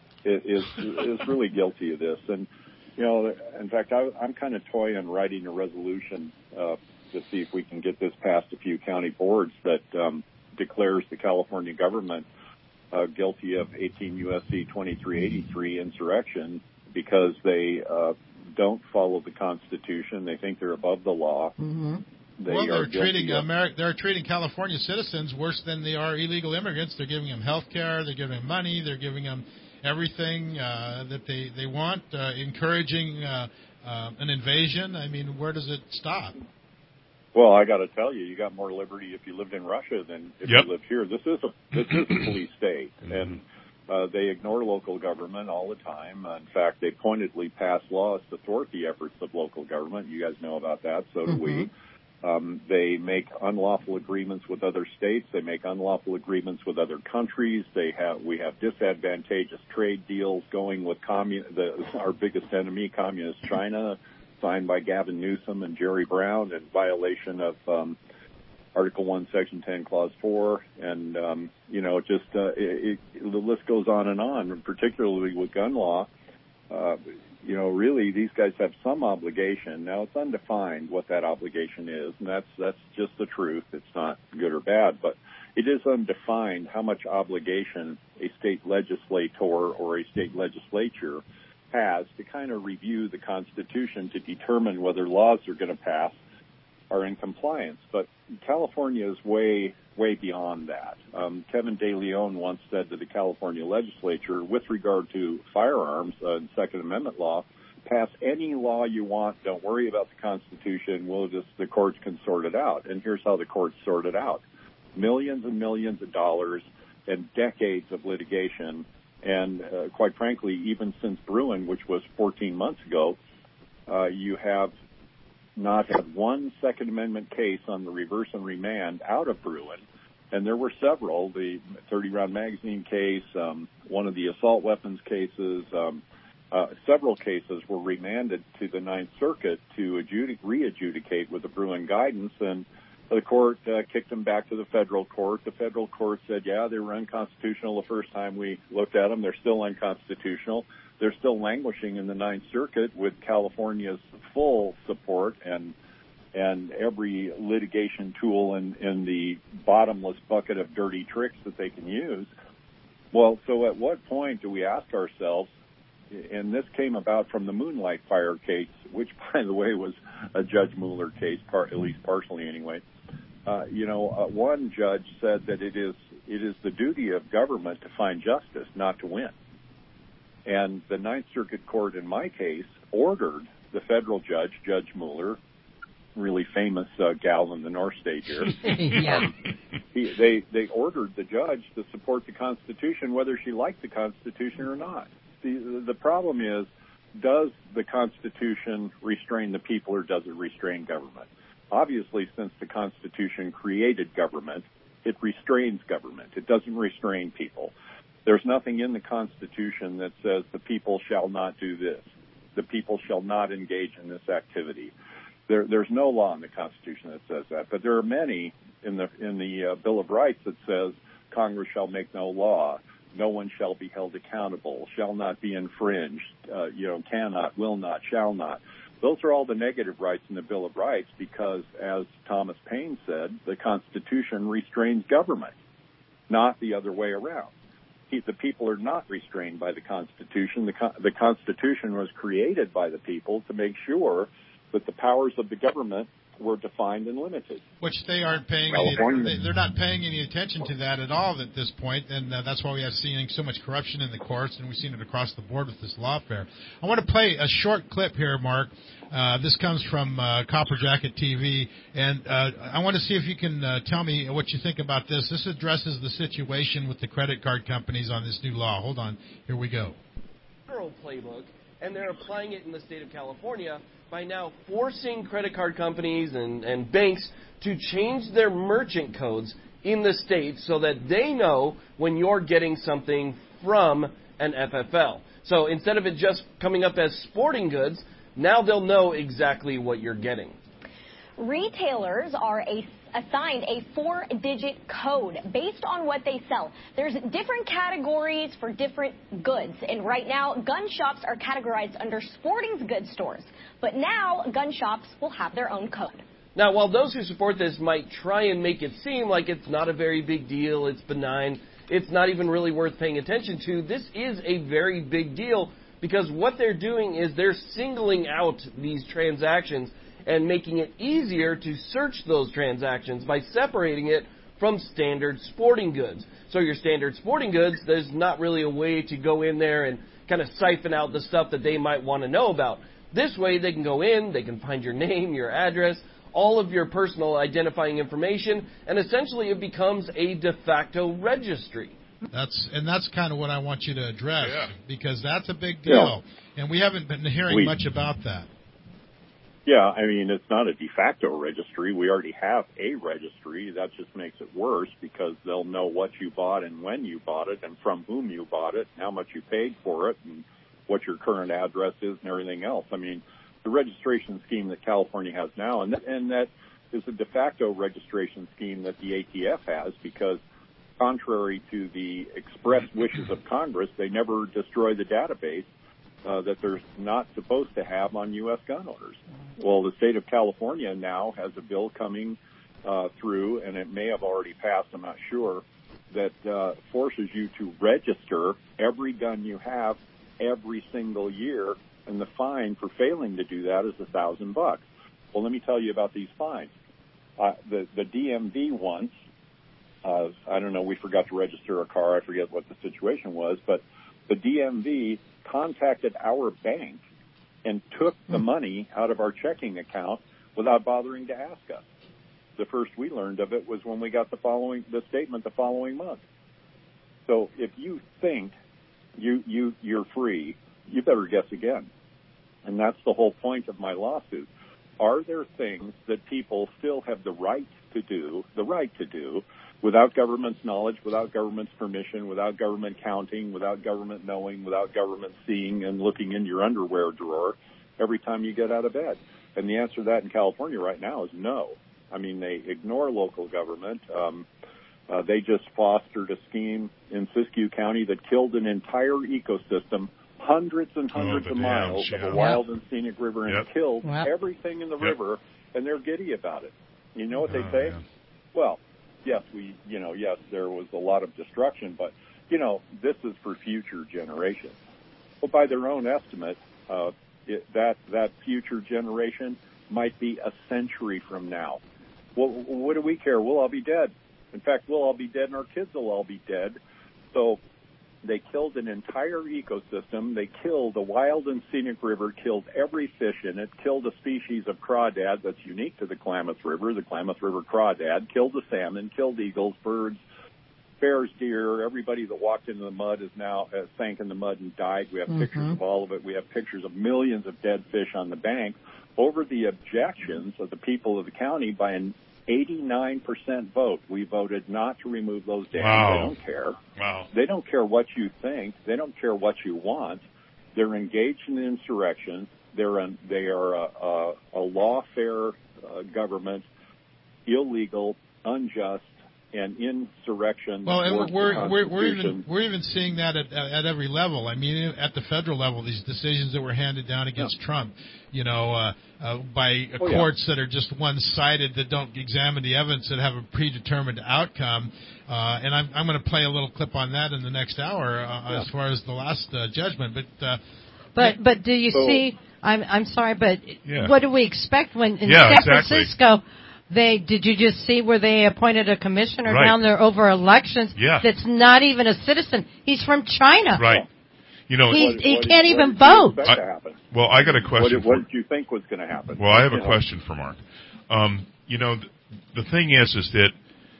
is is really guilty of this. And, you know, in fact, I, I'm kind of toying writing a resolution uh, to see if we can get this past a few county boards that um, declares the California government uh, guilty of eighteen U S C twenty-three eighty-three insurrection because they uh, don't follow the Constitution. They think they're above the law. Mm-hmm. They well, are they're guilty treating of- Ameri- they're treating California citizens worse than they are illegal immigrants. They're giving them health care. They're giving them money. They're giving them everything uh, that they they want. Uh, encouraging uh, uh, an invasion. I mean, where does it stop? Well, I got to tell you, you got more liberty if you lived in Russia than if Yep. you lived here. This is a this is a police state, and uh, they ignore local government all the time. Uh, in fact, they pointedly pass laws to thwart the efforts of local government. You guys know about that, so do we. Um, they make unlawful agreements with other states. They make unlawful agreements with other countries. They have we have disadvantageous trade deals going with commun- the, our biggest enemy, Communist China, signed by Gavin Newsom and Jerry Brown in violation of um, Article one, Section ten, Clause four. And, um, you know, just uh, it, it, the list goes on and on, and particularly with gun law. Uh, you know, really, these guys have some obligation. Now, it's undefined what that obligation is, and that's that's just the truth. It's not good or bad, but it is undefined how much obligation a state legislator or a state legislature has to kind of review the Constitution to determine whether laws are going to pass are in compliance. But California is way, way beyond that. Um, Kevin De Leon once said to the California legislature, with regard to firearms uh, and Second Amendment law, pass any law you want. Don't worry about the Constitution. We'll just, the courts can sort it out. And here's how the courts sort it out. Millions and millions of dollars and decades of litigation. And uh, quite frankly, even since Bruin, which was fourteen months ago, uh, you have not had one Second Amendment case on the reverse and remand out of Bruin. And there were several, the thirty round magazine case, um, one of the assault weapons cases, um, uh, several cases were remanded to the Ninth Circuit to adjudic- re-adjudicate with the Bruin guidance, and the court uh, kicked them back to the federal court. The federal court said, yeah, they were unconstitutional the first time we looked at them. They're still unconstitutional. They're still languishing in the Ninth Circuit with California's full support and and every litigation tool in, in the bottomless bucket of dirty tricks that they can use. Well, so at what point do we ask ourselves, and this came about from the Moonlight Fire case, which, by the way, was a Judge Mueller case, part, at least partially anyway. Uh, you know, uh, one judge said that it is it is the duty of government to find justice, not to win. And the Ninth Circuit Court, in my case, ordered the federal judge, Judge Mueller, really famous uh, gal in the North State here. Yeah. Um, he, they they ordered the judge to support the Constitution, whether she liked the Constitution or not. The the problem is does the Constitution restrain the people or does it restrain government? Obviously, since the Constitution created government, it restrains government. It doesn't restrain people. There's nothing in the Constitution that says the people shall not do this. The people shall not engage in this activity. There, there's no law in the Constitution that says that, but there are many in the in the uh, Bill of Rights that says Congress shall make no law, no one shall be held accountable, shall not be infringed, uh, you know, cannot, will not, shall not. Those are all the negative rights in the Bill of Rights because, as Thomas Paine said, the Constitution restrains government, not the other way around. The people are not restrained by the Constitution. The, the Constitution was created by the people to make sure that the powers of the government were defined and limited. Which they aren't paying any, they, they're not paying any attention to that at all at this point, and uh, that's why we have seen so much corruption in the courts, and we've seen it across the board with this lawfare. I want to play a short clip here, Mark. Uh, this comes from uh, Copper Jacket T V, and uh, I want to see if you can uh, tell me what you think about this. This addresses the situation with the credit card companies on this new law. Hold on. Here we go. Federal playbook, and they're applying it in the state of California by now forcing credit card companies and, and banks to change their merchant codes in the state so that they know when you're getting something from an F F L. So instead of it just coming up as sporting goods, now they'll know exactly what you're getting. Retailers are a, assigned a four-digit code based on what they sell. There's different categories for different goods, and right now, gun shops are categorized under sporting goods stores. But now, gun shops will have their own code. Now, while those who support this might try and make it seem like it's not a very big deal, it's benign, it's not even really worth paying attention to, this is a very big deal because what they're doing is they're singling out these transactions and making it easier to search those transactions by separating it from standard sporting goods. So your standard sporting goods, there's not really a way to go in there and kind of siphon out the stuff that they might want to know about. This way they can go in, they can find your name, your address, all of your personal identifying information, and essentially it becomes a de facto registry. That's and that's kind of what I want you to address, yeah. because that's a big deal, yeah. and we haven't been hearing we, much about that. Yeah, I mean, it's not a de facto registry. We already have a registry. That just makes it worse because they'll know what you bought and when you bought it and from whom you bought it, and how much you paid for it, and what your current address is and everything else. I mean, the registration scheme that California has now, and that, and that is a de facto registration scheme that the A T F has because contrary to the express wishes of Congress, they never destroy the database uh, that they're not supposed to have on U S gun owners. Well, the state of California now has a bill coming uh, through, and it may have already passed, I'm not sure, that uh, forces you to register every gun you have every single year, and the fine for failing to do that is a thousand bucks. Well, let me tell you about these fines. Uh, the, the D M V once, uh, I don't know, we forgot to register a car. I forget what the situation was, but the D M V contacted our bank and took the money out of our checking account without bothering to ask us. The first we learned of it was when we got the following, the statement the following month. So if you think you, you, you're free, you better guess again. And that's the whole point of my lawsuit. Are there things that people still have the right to do, the right to do, without government's knowledge, without government's permission, without government counting, without government knowing, without government seeing and looking in your underwear drawer every time you get out of bed? And the answer to that in California right now is no. I mean, they ignore local government. Um, uh, they just fostered a scheme in Siskiyou County that killed an entire ecosystem, hundreds and hundreds oh, of miles yeah. of a wild and scenic river, and yep. killed yep. everything in the yep. river, and they're giddy about it. You know what oh, they say? Man. Well, yes, we, you know, yes, there was a lot of destruction, but, you know, this is for future generations. Well, by their own estimate, uh, it, that, that future generation might be a century from now. Well, what do we care? We'll all be dead. In fact, we'll all be dead and our kids will all be dead. So they killed an entire ecosystem. They killed a wild and scenic river, killed every fish in it, killed a species of crawdad that's unique to the Klamath River, the Klamath River crawdad, killed the salmon, killed eagles, birds, Bears, deer, everybody that walked into the mud is now uh, sank in the mud and died. We have mm-hmm. pictures of all of it. We have pictures of millions of dead fish on the bank over the objections of the people of the county by an eighty-nine percent vote. We voted not to remove those dams. Wow. They don't care. Wow. They don't care what you think. They don't care what you want. They're engaged in insurrection. They're an, they are a, a, a lawfare uh, government, illegal, unjust, and insurrection. Well, and we're we're we're even Constitution. we're even seeing that at at every level. I mean, at the federal level, these decisions that were handed down against Yeah. Trump, you know, uh, uh, by uh, Oh, yeah. courts that are just one-sided, that don't examine the evidence, that have a predetermined outcome. Uh, and I'm I'm going to play a little clip on that in the next hour uh, Yeah. as far as the last uh, judgment. But uh, But but do you So- see? I'm I'm sorry, but Yeah. what do we expect when in Yeah, San exactly. Francisco? They did you just see where they appointed a commissioner Right. down there over elections? Yeah. That's not even a citizen. He's from China. Right. You know, He What- he what- can't what even did you vote. expect to happen? well, I got a What question did, what for did you think was going to happen? Well, I have You a know? question for Mark. Um, you know, th- the thing is, is that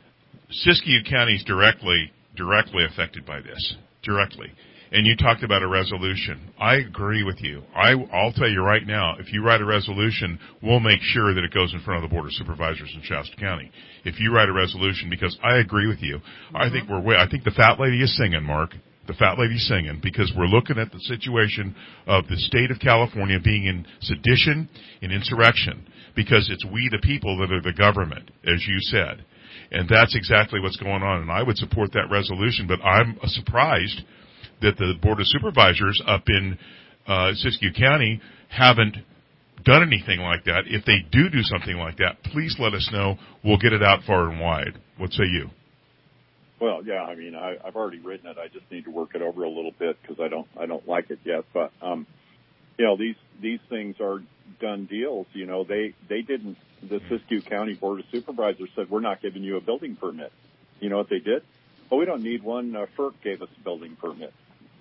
Siskiyou County is directly, directly affected by this, directly. And you talked about a resolution. I agree with you. I, I'll tell you right now, if you write a resolution, we'll make sure that it goes in front of the Board of Supervisors in Shasta County. If you write a resolution, because I agree with you. Mm-hmm. I think we're way, I think the fat lady is singing, Mark. The fat lady's singing because we're looking at the situation of the state of California being in sedition and insurrection because it's we the people that are the government, as you said. And that's exactly what's going on. And I would support that resolution, but I'm surprised that the Board of Supervisors up in uh, Siskiyou County haven't done anything like that. If they do do something like that, please let us know. We'll get it out far and wide. What say you? Well, yeah, I mean, I, I've already written it. I just need to work it over a little bit because I don't, I don't like it yet. But, um, you know, these these things are done deals. You know, they they didn't. The Siskiyou County Board of Supervisors said we're not giving you a building permit. You know what they did? Oh, we don't need one. Uh, FERC gave us a building permit.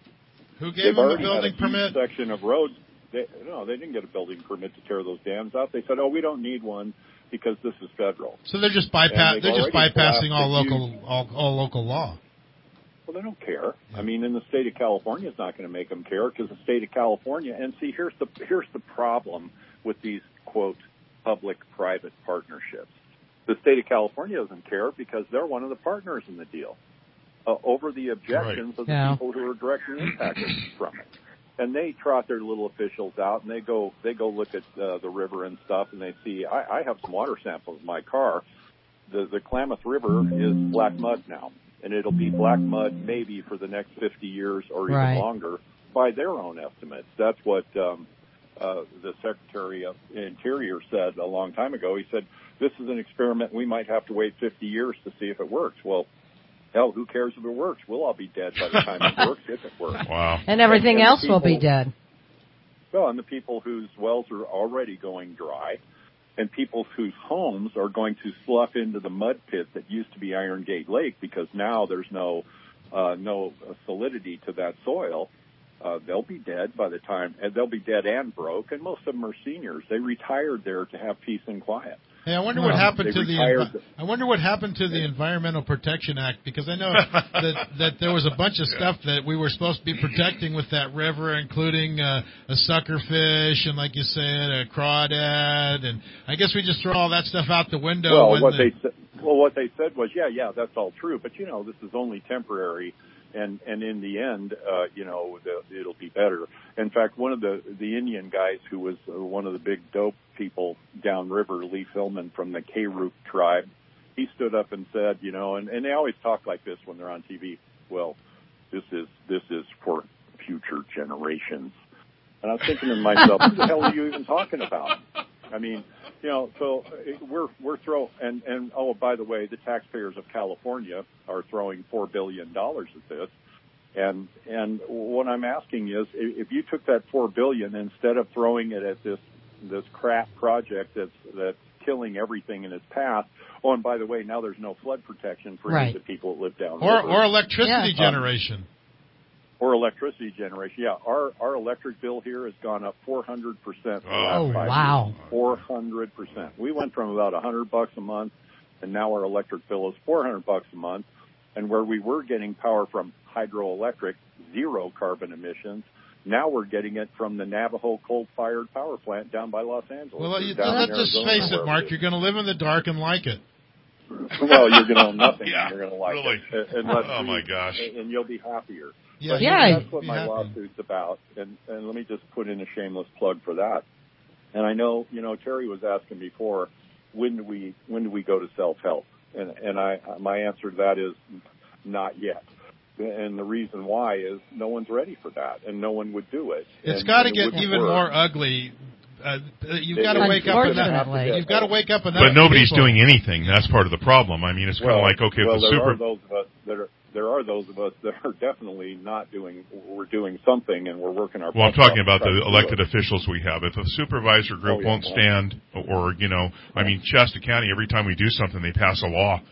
who gave They've them a already building had a huge permit? section of roads. They, no, they didn't get a building permit to tear those dams out. They said, oh, we don't need one because this is federal. So they're just And bypass. they've They're just already bypassing all collapsed a local all, all local law. Well, they don't care. I mean, in the state of California, it's not going to make them care because the state of California. And see, here's the here's the problem with these quote public-private partnerships. The state of California doesn't care because they're one of the partners in the deal uh, over the objections Right. of the Yeah. people who are directly impacted from it. And they trot their little officials out, and they go they go look at uh, the river and stuff, and they see. I, I have some water samples in my car. The the Klamath River is black mud now, and it'll be black mud maybe for the next fifty years or even Right. longer by their own estimates. That's what um, uh, the Secretary of Interior said a long time ago. He said, this is an experiment. We might have to wait fifty years to see if it works. Well, hell, who cares if it works? We'll all be dead by the time it works, if it works. Wow. And everything And- and the else will be people- dead. Well, and the people whose wells are already going dry, and people whose homes are going to slough into the mud pit that used to be Iron Gate Lake because now there's no uh, no solidity to that soil. Uh, they'll be dead by the time, and they'll be dead and broke. And most of them are seniors. They retired there to have peace and quiet. Hey, I wonder Um, what happened they to the. retired Envi- I wonder what happened to the Environmental Protection Act because I know that that there was a bunch of stuff that we were supposed to be protecting with that river, including uh, a suckerfish and, like you said, a crawdad, and I guess we just throw all that stuff out the window. Well, when what the, they said, well, what they said was, yeah, yeah, that's all true, but you know, this is only temporary, and and in the end, uh, you know, the, it'll be better. In fact, one of the the Indian guys who was uh, one of the big dope people downriver, Lee Philman from the Karuk tribe, he stood up and said, you know, and, and they always talk like this when they're on T V. Well, this is this is for future generations. And I was thinking to myself, what the hell are you even talking about? I mean, you know, so we're we're throw and and oh, by the way, the taxpayers of California are throwing four billion dollars at this. And and what I'm asking is, if you took that four billion instead of throwing it at this this crap project that's that's killing everything in its path. Oh, and by the way, now there's no flood protection for Right. any of the people that live down or river. or electricity Yeah. generation. Or electricity generation. Yeah, our our electric bill here has gone up four hundred percent. Oh, wow. four hundred percent. We went from about one hundred bucks a month, and now our electric bill is four hundred bucks a month. And where we were getting power from hydroelectric, zero carbon emissions, now we're getting it from the Navajo coal-fired power plant down by Los Angeles. Well, you, down let's in just Arizona, face it, Mark. You're going to live in the dark and like it. Well, you're going to own nothing. Yeah, and you're going to like really. it. Unless Oh, we, my gosh. And you'll be happier. Yeah, but yeah, that's what be my happy. lawsuit's about. And, and let me just put in a shameless plug for that. And I know, you know, Terry was asking before, when do we when do we go to self-help? And and I my answer to that is not yet. And the reason why is no one's ready for that, and no one would do it. It's and, got to and it get wouldn't even work. more ugly. Uh, you've It- got to it- wake up enough. Unfortunately. You've got to wake up enough. But nobody's people. doing anything. That's part of the problem. I mean, it's kind of Well, like, okay, well, if the there super... are those of us that are there are those of us that are definitely not doing. We're doing something, and we're working our. Well, I'm butts talking off about to try the to do elected it. officials we have. If a supervisor group Oh, yeah, won't well. stand, or, you know, I mean, Shasta County, every time we do something, they pass a law.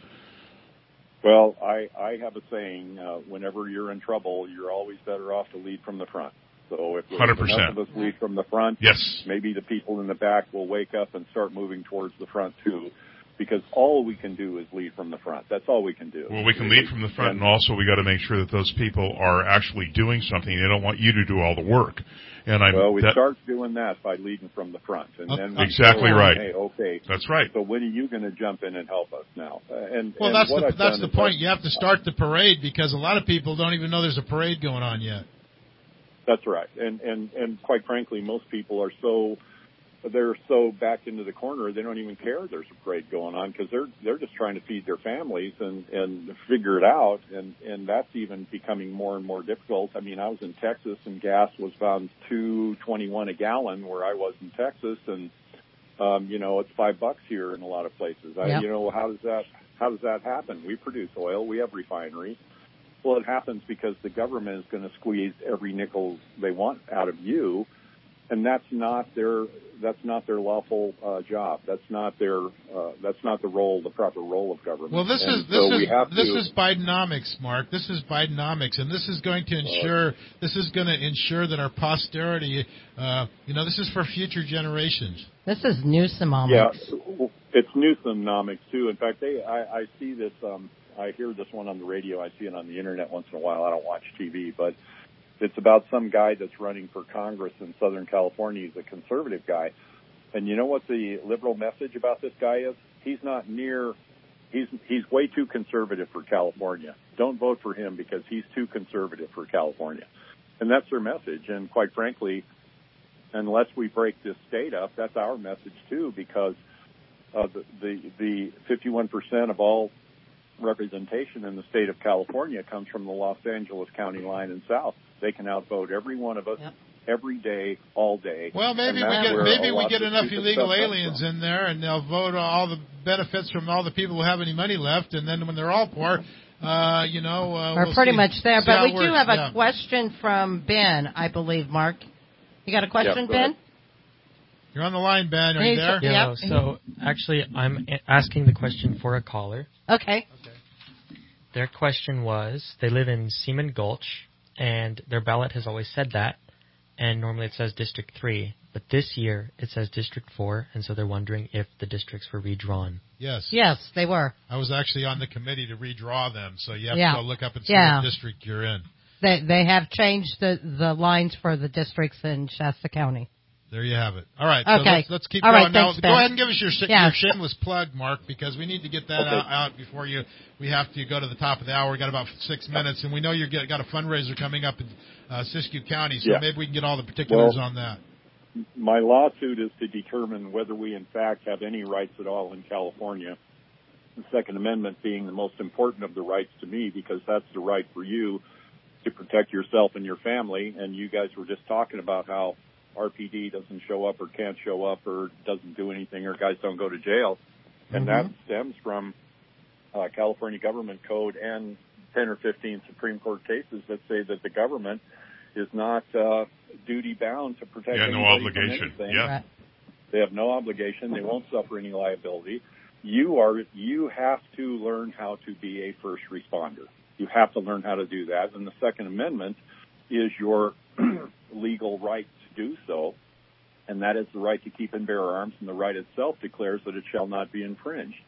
Well, I, I have a saying, uh, whenever you're in trouble, you're always better off to lead from the front. So if one hundred there's percent. enough of us lead from the front, Yes. maybe the people in the back will wake up and start moving towards the front too, because all we can do is lead from the front. That's all we can do. Well, we can lead from the front, and also we got to make sure that those people are actually doing something. They don't want you to do all the work. And I'm Well, we that, start doing that by leading from the front, and then we exactly say, right. Hey, okay, That's right. So when are you going to jump in and help us now? Uh, and Well, and that's what the I've that's done the is point. I've- You have to start the parade because a lot of people don't even know there's a parade going on yet. That's right, and and and quite frankly, most people are so they're so backed into the corner they don't even care there's a parade going on because they're they're just trying to feed their families and and figure it out, and and that's even becoming more and more difficult. I mean, I was in Texas and gas was found two twenty one a gallon where I was in Texas, and um, you know it's five bucks here in a lot of places. I, Yep. You know how does that how does that happen? We produce oil, we have refineries. Well, it happens because the government is going to squeeze every nickel they want out of you, and that's not their that's not their lawful uh, job. That's not their uh, that's not the role, the proper role of government. Well, this and is this so we is have this to, is Bidenomics, Mark. This is Bidenomics, and this is going to ensure this is going to ensure that our posterity, uh, you know, this is for future generations. This is Newsomomics. yeah, it's Newsomonomics too. In fact, they I, I see this. Um, I hear this one on the radio. I see it on the internet once in a while. I don't watch T V, but it's about some guy that's running for Congress in Southern California. He's a conservative guy. And you know what the liberal message about this guy is? He's not near, he's, he's way too conservative for California. Don't vote for him because he's too conservative for California. And that's their message. And quite frankly, unless we break this state up, that's our message too, because uh, the, the, the fifty-one percent of all representation in the state of California comes from the Los Angeles County line and south. They can outvote every one of us Yep. every day, all day. Well, maybe And we that's get where maybe a we lot get of enough stupid illegal stuff comes aliens from. in there, and they'll vote all the benefits from all the people who have any money left, and then when they're all poor, uh, you know, uh, We're we'll pretty see- much there, see but how we it do works. have a Yeah. question from Ben, I believe, Mark. You got a question, go Ben? ahead. You're on the line, Ben. Are Hey, you there? so- Yeah, Yep. so actually I'm a- asking the question for a caller. Okay. Their question was, they live in Seaman Gulch, and their ballot has always said that, and normally it says District three, but this year it says District four, and so they're wondering if the districts were redrawn. Yes. Yes, they were. I was actually on the committee to redraw them, so you have Yeah. to go look up and see Yeah. what district you're in. They they have changed the, the lines for the districts in Shasta County. There you have it. All right. So Okay. let's, let's keep All going right, now. thanks, Go Ben. ahead and give us your, sh- Yeah. your shameless plug, Mark, because we need to get that Okay. out, out before you. We have to go to the top of the hour. We got about six minutes, and we know you've got a fundraiser coming up in uh, Siskiyou County, so Yeah. maybe we can get all the particulars Well, on that. My lawsuit is to determine whether we in fact have any rights at all in California. The Second Amendment being the most important of the rights to me, because that's the right for you to protect yourself and your family. And you guys were just talking about how R P D doesn't show up or can't show up or doesn't do anything or guys don't go to jail. And Mm-hmm. that stems from uh, California government code and ten or fifteen Supreme Court cases that say that the government is not uh, duty bound to protect Yeah, no anybody from obligation. anything. Yeah. Right. They have no obligation. They won't suffer any liability. You are you have to learn how to be a first responder. You have to learn how to do that. And the Second Amendment is your legal right to do so, and that is the right to keep and bear arms, and the right itself declares that it shall not be infringed.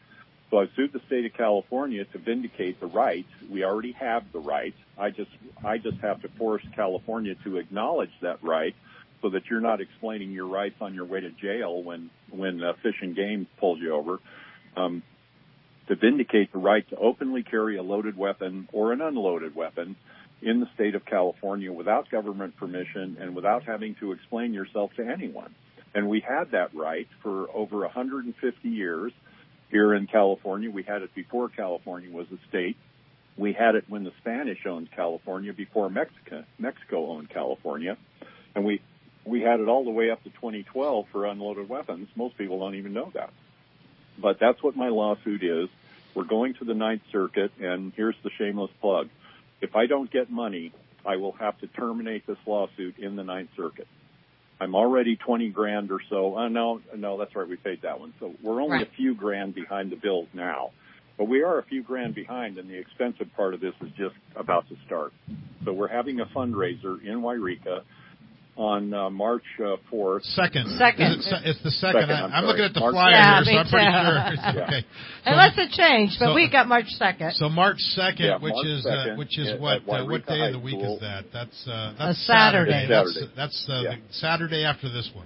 So I sued the state of California to vindicate the rights. We already have the rights. I just I just have to force California to acknowledge that right, so that you're not explaining your rights on your way to jail when when uh, Fish and Game pulls you over. Um, to vindicate the right to openly carry a loaded weapon or an unloaded weapon in the state of California without government permission and without having to explain yourself to anyone. And we had that right for over one hundred fifty years. Here in California, we had it before California was a state. We had it when the Spanish owned California, before Mexico, Mexico owned California. And we, we had it all the way up to twenty twelve for unloaded weapons. Most people don't even know that. But that's what my lawsuit is. We're going to the Ninth Circuit, and here's the shameless plug. If I don't get money, I will have to terminate this lawsuit in the Ninth Circuit. I'm already twenty grand or so. Uh, no, no, that's right. We paid that one. So we're only Right. a few grand behind the bills now. But we are a few grand behind, and the expensive part of this is just about to start. So we're having a fundraiser in Wairika on uh, March uh, fourth. Second. Second. Is it se- it's the second. Second, I, I'm I'm looking sorry. at the March flyer Yeah, here, so me I'm pretty too. sure. It's Yeah. okay. Unless it changed, but so- we got March second. So March second, Yeah, which March is uh, second which is at- what at uh, what Wairika day High of the week School. is that? That's uh, that's A Saturday. That's Saturday. that's uh, Yeah. the Saturday after this one.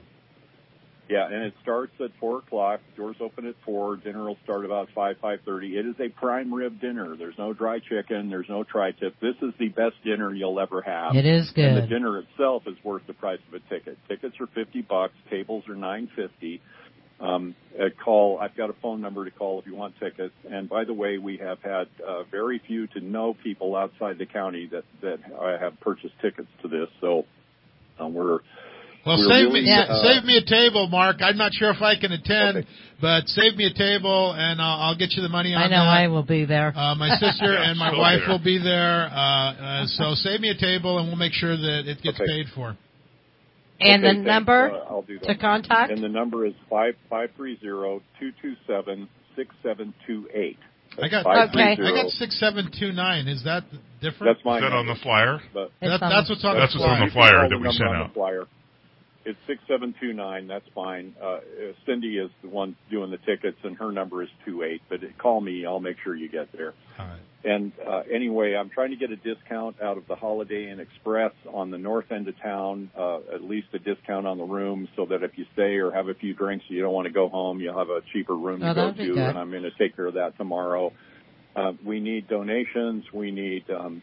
Yeah, and it starts at four o'clock. Doors open at four. Dinner will start about five, five thirty. It is a prime rib dinner. There's no dry chicken. There's no tri-tip. This is the best dinner you'll ever have. It is good. And the dinner itself is worth the price of a ticket. Tickets are fifty bucks. Tables are nine fifty. Um, a call. I've got a phone number to call if you want tickets. And by the way, we have had uh, very few to no people outside the county that that uh, have purchased tickets to this. So um, we're Well, we're save really, me uh, save me a table, Mark. I'm not sure if I can attend, Okay. but save me a table, and I'll, I'll get you the money on I know that. I will be there. Uh, my sister Yeah, and my still wife there. will be there. Uh, uh, so save me a table, and we'll make sure that it gets Okay. paid for. And Okay, the thanks. number Uh, I'll do that. to contact? And the number is five five three zero two two seven six seven two eight. I got Okay. I got six seven two nine. Is that different? That's my Is that on number. the flyer? But It's That, on that's the- what's on That's the what's on flyer. the flyer Call that the we number sent on out. The flyer. It's six seven two nine. That's fine. Uh, uh, Cindy is the one doing the tickets, and her number is two eight. But it, call me. I'll make sure you get there. All right. And uh, anyway, I'm trying to get a discount out of the Holiday Inn Express on the north end of town, uh, at least a discount on the room, so that if you stay or have a few drinks, you don't want to go home, you'll have a cheaper room Oh, to go that'd be to. good. And I'm going to take care of that tomorrow. Uh, we need donations. We need um,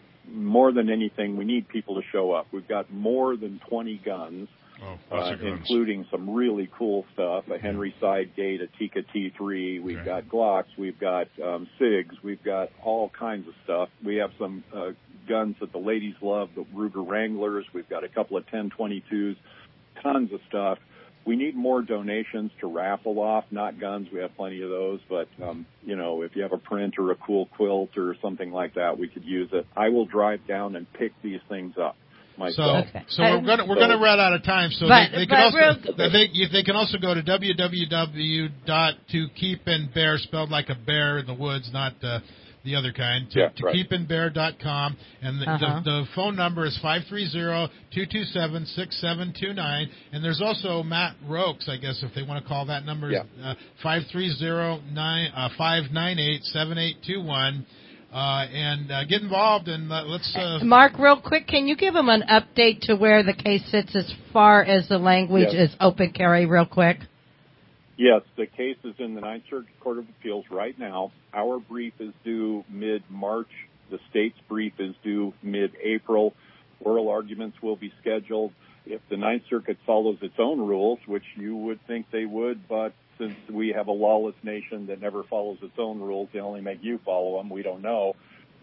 more than anything. We need people to show up. We've got more than twenty guns. Oh, Uh, lots of guns. including some really cool stuff, a Henry Sidegate, a Tikka T three. We've Okay. got Glocks. We've got um, SIGs. We've got all kinds of stuff. We have some uh, guns that the ladies love, the Ruger Wranglers. We've got a couple of ten twenty-twos, tons of stuff. We need more donations to raffle off, not guns. We have plenty of those. But, um, you know, if you have a print or a cool quilt or something like that, we could use it. I will drive down and pick these things up So, myself. Okay. so we're gonna we're So- gonna run out of time. So But- they, they but can also real- they you- they can also go to w w w dot to keep in bear spelled like a bear in the woods, not uh, the other kind. To, Yeah, to right. keep in bear dot com, and the, Uh-huh. the the phone number is five three zero two two seven six seven two nine. And there's also Matt Rokes, I guess, if they want to call that number, is Yeah. uh, five three zero nine uh, five nine eight seven eight two one. Uh, and uh, get involved and uh, let's. Uh, Mark, real quick, can you give them an update to where the case sits as far as the language Yes. is open carry real quick? Yes, the case is in the Ninth Circuit Court of Appeals right now. Our brief is due mid-March. The state's brief is due mid-April. Oral arguments will be scheduled. If the Ninth Circuit follows its own rules, which you would think they would, but since we have a lawless nation that never follows its own rules, they only make you follow them, we don't know.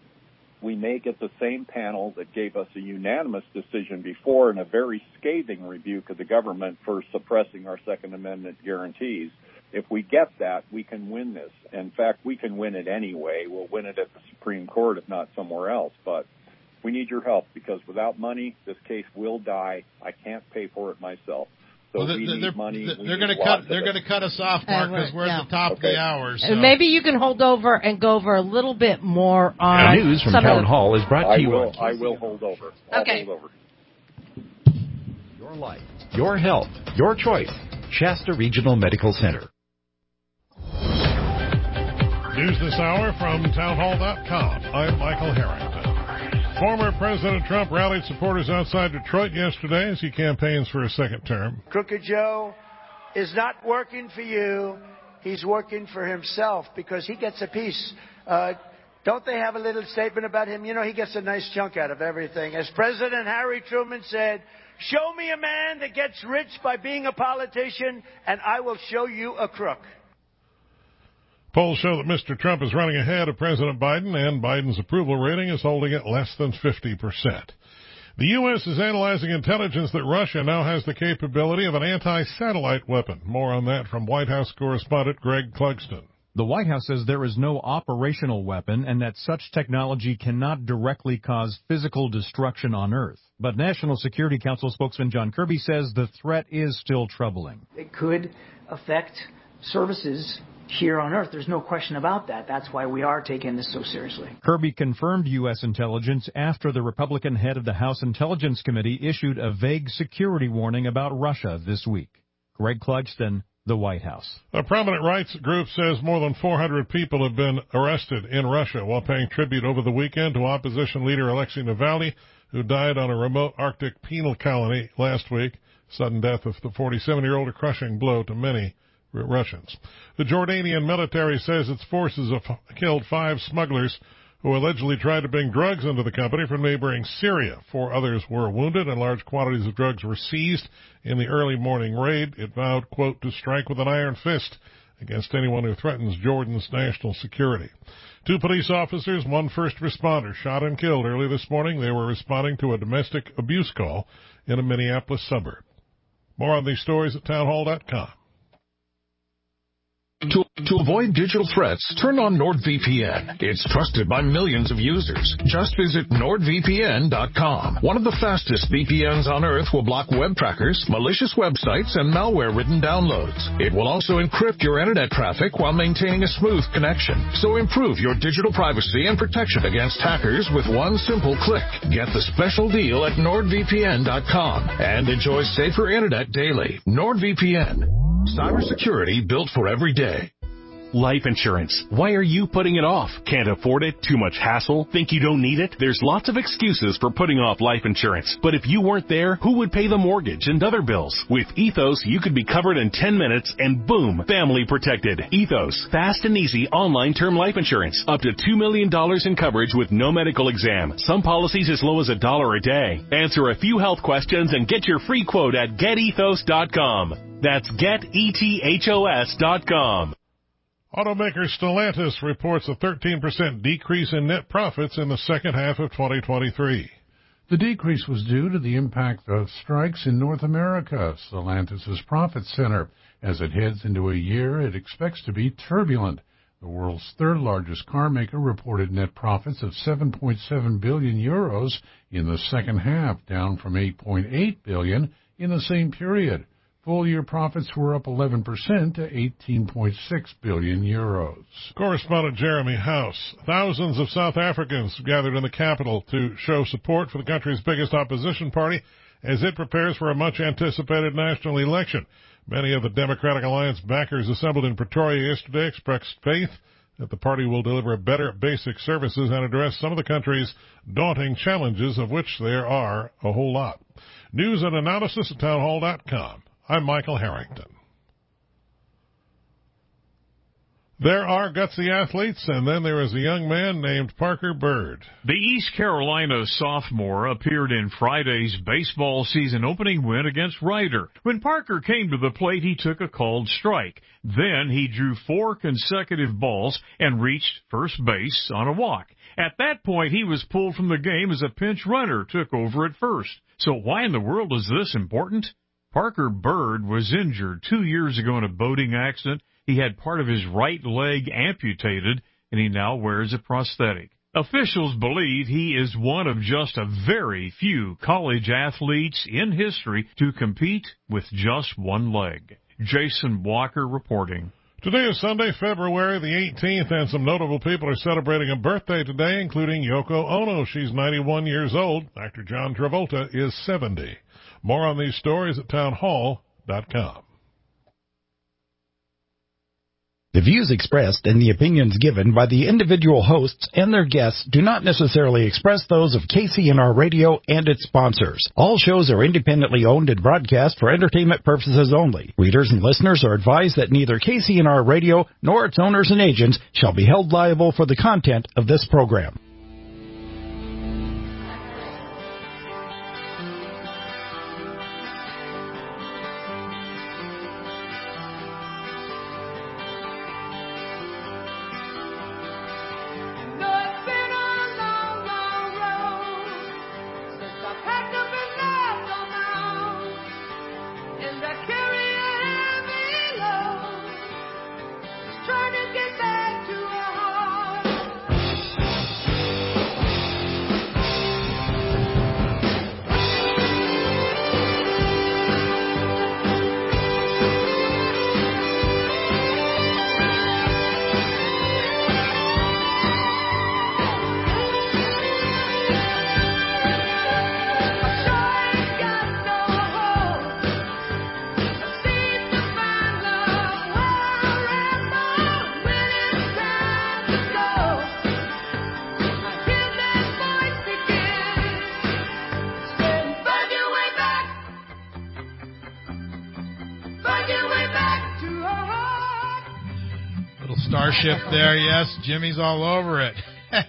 We may get the same panel that gave us a unanimous decision before and a very scathing rebuke of the government for suppressing our Second Amendment guarantees. If we get that, we can win this. In fact, we can win it anyway. We'll win it at the Supreme Court, if not somewhere else. But we need your help, because without money, this case will die. I can't pay for it myself. So well, we they're, need they're, money. they're, We they're need going to lots cut. of They're it. going to cut us off, Mark, Uh, because we're yeah. at the top Okay. of the hour. So. And maybe you can hold over and go over a little bit more on The news from some of Town the- Hall is brought I to you will, on I will hold over. I'll Okay. hold over. Your life, your health, your choice. Shasta Regional Medical Center. News this hour from townhall dot com. I'm Michael Harrington. Former President Trump rallied supporters outside Detroit yesterday as he campaigns for a second term. Crooked Joe is not working for you. He's working for himself because he gets a piece. Uh, don't they have a little statement about him? You know, he gets a nice chunk out of everything. As President Harry Truman said, show me a man that gets rich by being a politician, and I will show you a crook. Polls show that Mister Trump is running ahead of President Biden, and Biden's approval rating is holding at less than fifty percent. The U S is analyzing intelligence that Russia now has the capability of an anti-satellite weapon. More on that from White House correspondent Greg Clugston. The White House says there is no operational weapon and that such technology cannot directly cause physical destruction on Earth. But National Security Council spokesman John Kirby says the threat is still troubling. It could affect services here on Earth. There's no question about that. That's why we are taking this so seriously. Kirby confirmed U S intelligence after the Republican head of the House Intelligence Committee issued a vague security warning about Russia this week. Greg Clugston, the White House. A prominent rights group says more than four hundred people have been arrested in Russia while paying tribute over the weekend to opposition leader Alexei Navalny, who died on a remote Arctic penal colony last week. Sudden death of the forty-seven-year-old, a crushing blow to many Russians. The Jordanian military says its forces have killed five smugglers who allegedly tried to bring drugs into the country from neighboring Syria. Four others were wounded and large quantities of drugs were seized in the early morning raid. It vowed, quote, to strike with an iron fist against anyone who threatens Jordan's national security. Two police officers, one first responder, shot and killed early this morning. They were responding to a domestic abuse call in a Minneapolis suburb. More on these stories at townhall dot com. To, to avoid digital threats, turn on NordVPN. It's trusted by millions of users. Just visit nord V P N dot com. One of the fastest V P Ns on Earth will block web trackers, malicious websites, and malware-ridden downloads. It will also encrypt your internet traffic while maintaining a smooth connection. So improve your digital privacy and protection against hackers with one simple click. Get the special deal at nord V P N dot com and enjoy safer internet daily. NordVPN. Cybersecurity built for every day. Life insurance. Why are you putting it off? Can't afford it? Too much hassle? Think you don't need it? There's lots of excuses for putting off life insurance. But if you weren't there, who would pay the mortgage and other bills? With Ethos, you could be covered in ten minutes and boom, family protected. Ethos. Fast and easy online term life insurance. Up to two million dollars in coverage with no medical exam. Some policies as low as a dollar a day. Answer a few health questions and get your free quote at get ethos dot com. That's get ethos dot com. Automaker Stellantis reports a thirteen percent decrease in net profits in the second half of twenty twenty-three. The decrease was due to the impact of strikes in North America, Stellantis' profit center. As it heads into a year it expects to be turbulent. The world's third-largest car maker reported net profits of seven point seven billion euros in the second half, down from eight point eight billion in the same period. Full-year profits were up eleven percent to eighteen point six billion euros. Correspondent Jeremy House. Thousands of South Africans gathered in the capital to show support for the country's biggest opposition party as it prepares for a much-anticipated national election. Many of the Democratic Alliance backers assembled in Pretoria yesterday expressed faith that the party will deliver better basic services and address some of the country's daunting challenges, of which there are a whole lot. News and analysis at townhall dot com. I'm Michael Harrington. There are gutsy athletes, and then there is a young man named Parker Byrd. The East Carolina sophomore appeared in Friday's baseball season opening win against Ryder. When Parker came to the plate, he took a called strike. Then he drew four consecutive balls and reached first base on a walk. At that point, he was pulled from the game as a pinch runner took over at first. So why in the world is this important? Parker Byrd was injured two years ago in a boating accident. He had part of his right leg amputated, and he now wears a prosthetic. Officials believe he is one of just a very few college athletes in history to compete with just one leg. Jason Walker reporting. Today is Sunday, February the eighteenth, and some notable people are celebrating a birthday today, including Yoko Ono. She's ninety-one years old. Actor John Travolta is seventy. More on these stories at townhall dot com. The views expressed and the opinions given by the individual hosts and their guests do not necessarily express those of K C N R Radio and its sponsors. All shows are independently owned and broadcast for entertainment purposes only. Readers and listeners are advised that neither K C N R Radio nor its owners and agents shall be held liable for the content of this program. Starship there, yes. Jimmy's all over it.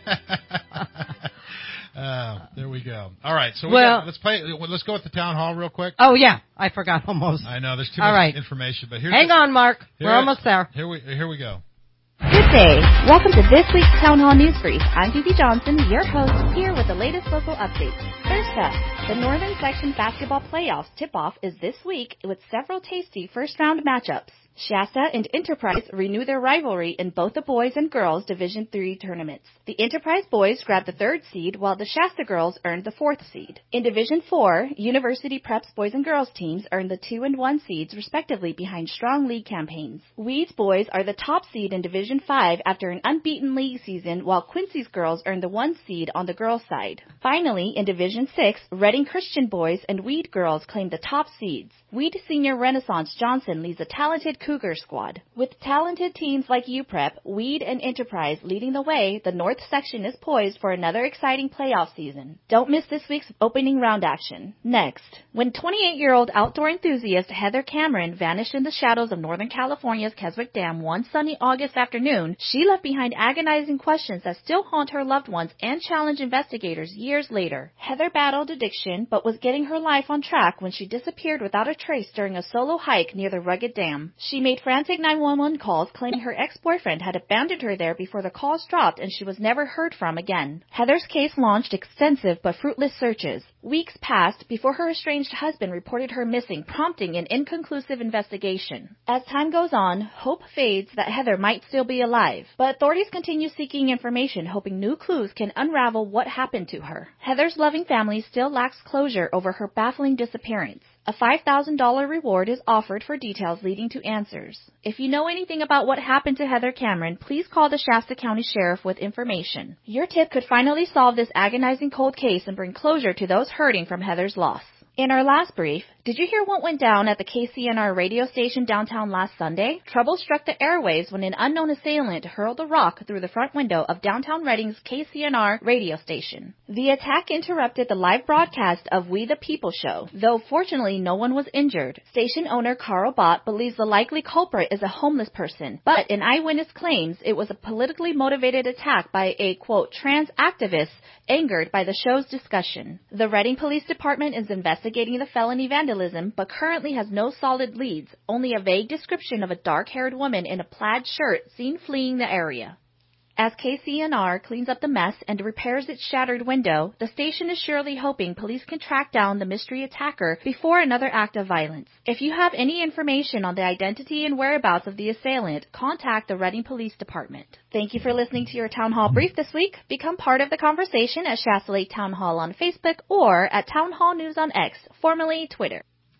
uh, there we go. All right, so we well, got, let's play. Let's go with the town hall real quick. Oh yeah, I forgot almost. I know there's too all much right. information, but here's hang the, on, Mark. Here, We're almost there. Here we here we go. Good day. Welcome to this week's Town Hall News Brief. I'm Phoebe Johnson, your host, here with the latest local updates. First up, the Northern Section Basketball Playoffs tip-off is this week with several tasty first-round matchups. Shasta and Enterprise renew their rivalry in both the boys and girls Division three tournaments. The Enterprise boys grabbed the third seed, while the Shasta girls earned the fourth seed. In Division four, University Prep's boys and girls teams earned the two and one seeds, respectively, behind strong league campaigns. Weed's boys are the top seed in Division five after an unbeaten league season, while Quincy's girls earned the one seed on the girls' side. Finally, in Division six, Reading Christian boys and Weed girls claimed the top seeds. Weed senior Renaissance Johnson leads a talented Cougar squad. With talented teams like U Prep, Weed, and Enterprise leading the way, the North Section is poised for another exciting playoff season. Don't miss this week's opening round action. Next, when twenty-eight-year-old outdoor enthusiast Heather Cameron vanished in the shadows of Northern California's Keswick Dam one sunny August afternoon, she left behind agonizing questions that still haunt her loved ones and challenge investigators years later. Heather battled addiction, but was getting her life on track when she disappeared without a trace during a solo hike near the rugged dam. She made frantic nine one one calls claiming her ex-boyfriend had abandoned her there before the calls dropped and she was never heard from again. Heather's case launched extensive but fruitless searches. Weeks passed before her estranged husband reported her missing, prompting an inconclusive investigation. As time goes on, hope fades that Heather might still be alive, but authorities continue seeking information, hoping new clues can unravel what happened to her. Heather's loving family still lacks closure over her baffling disappearance. A five thousand dollars reward is offered for details leading to answers. If you know anything about what happened to Heather Cameron, please call the Shasta County Sheriff with information. Your tip could finally solve this agonizing cold case and bring closure to those hurting from Heather's loss. In our last brief, did you hear what went down at the K C N R radio station downtown last Sunday? Trouble struck the airwaves when an unknown assailant hurled a rock through the front window of downtown Reading's K C N R radio station. The attack interrupted the live broadcast of We the People show, though fortunately no one was injured. Station owner Carl Bott believes the likely culprit is a homeless person, but an eyewitness claims it was a politically motivated attack by a, quote, trans activist angered by the show's discussion. The Reading Police Department is investigating the felony vandalism, but currently has no solid leads, only a vague description of a dark-haired woman in a plaid shirt seen fleeing the area. As K C N R cleans up the mess and repairs its shattered window, the station is surely hoping police can track down the mystery attacker before another act of violence. If you have any information on the identity and whereabouts of the assailant, contact the Reading Police Department. Thank you for listening to your Town Hall Brief this week. Become part of the conversation at Shasta Lake Town Hall on Facebook or at Town Hall News on X, formerly Twitter.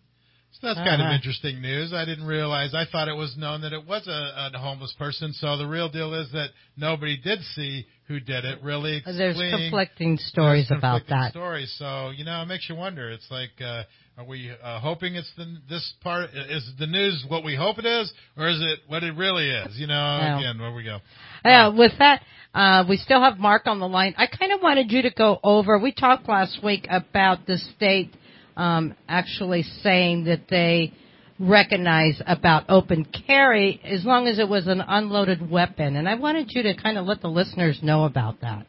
So that's Uh-huh. kind of interesting news. I didn't realize. I thought it was known that it was a, a homeless person. So the real deal is that nobody did see who did it. Really, explain, There's conflicting stories there's about conflicting that. Stories. So you know, it makes you wonder. It's like, uh, are we uh, hoping it's the this part? Is the news what we hope it is, or is it what it really is? You know, No. again, where we go. Yeah, with that, uh, we still have Mark on the line. I kind of wanted you to go over, we talked last week about the state um, actually saying that they recognize about open carry as long as it was an unloaded weapon. And I wanted you to kind of let the listeners know about that.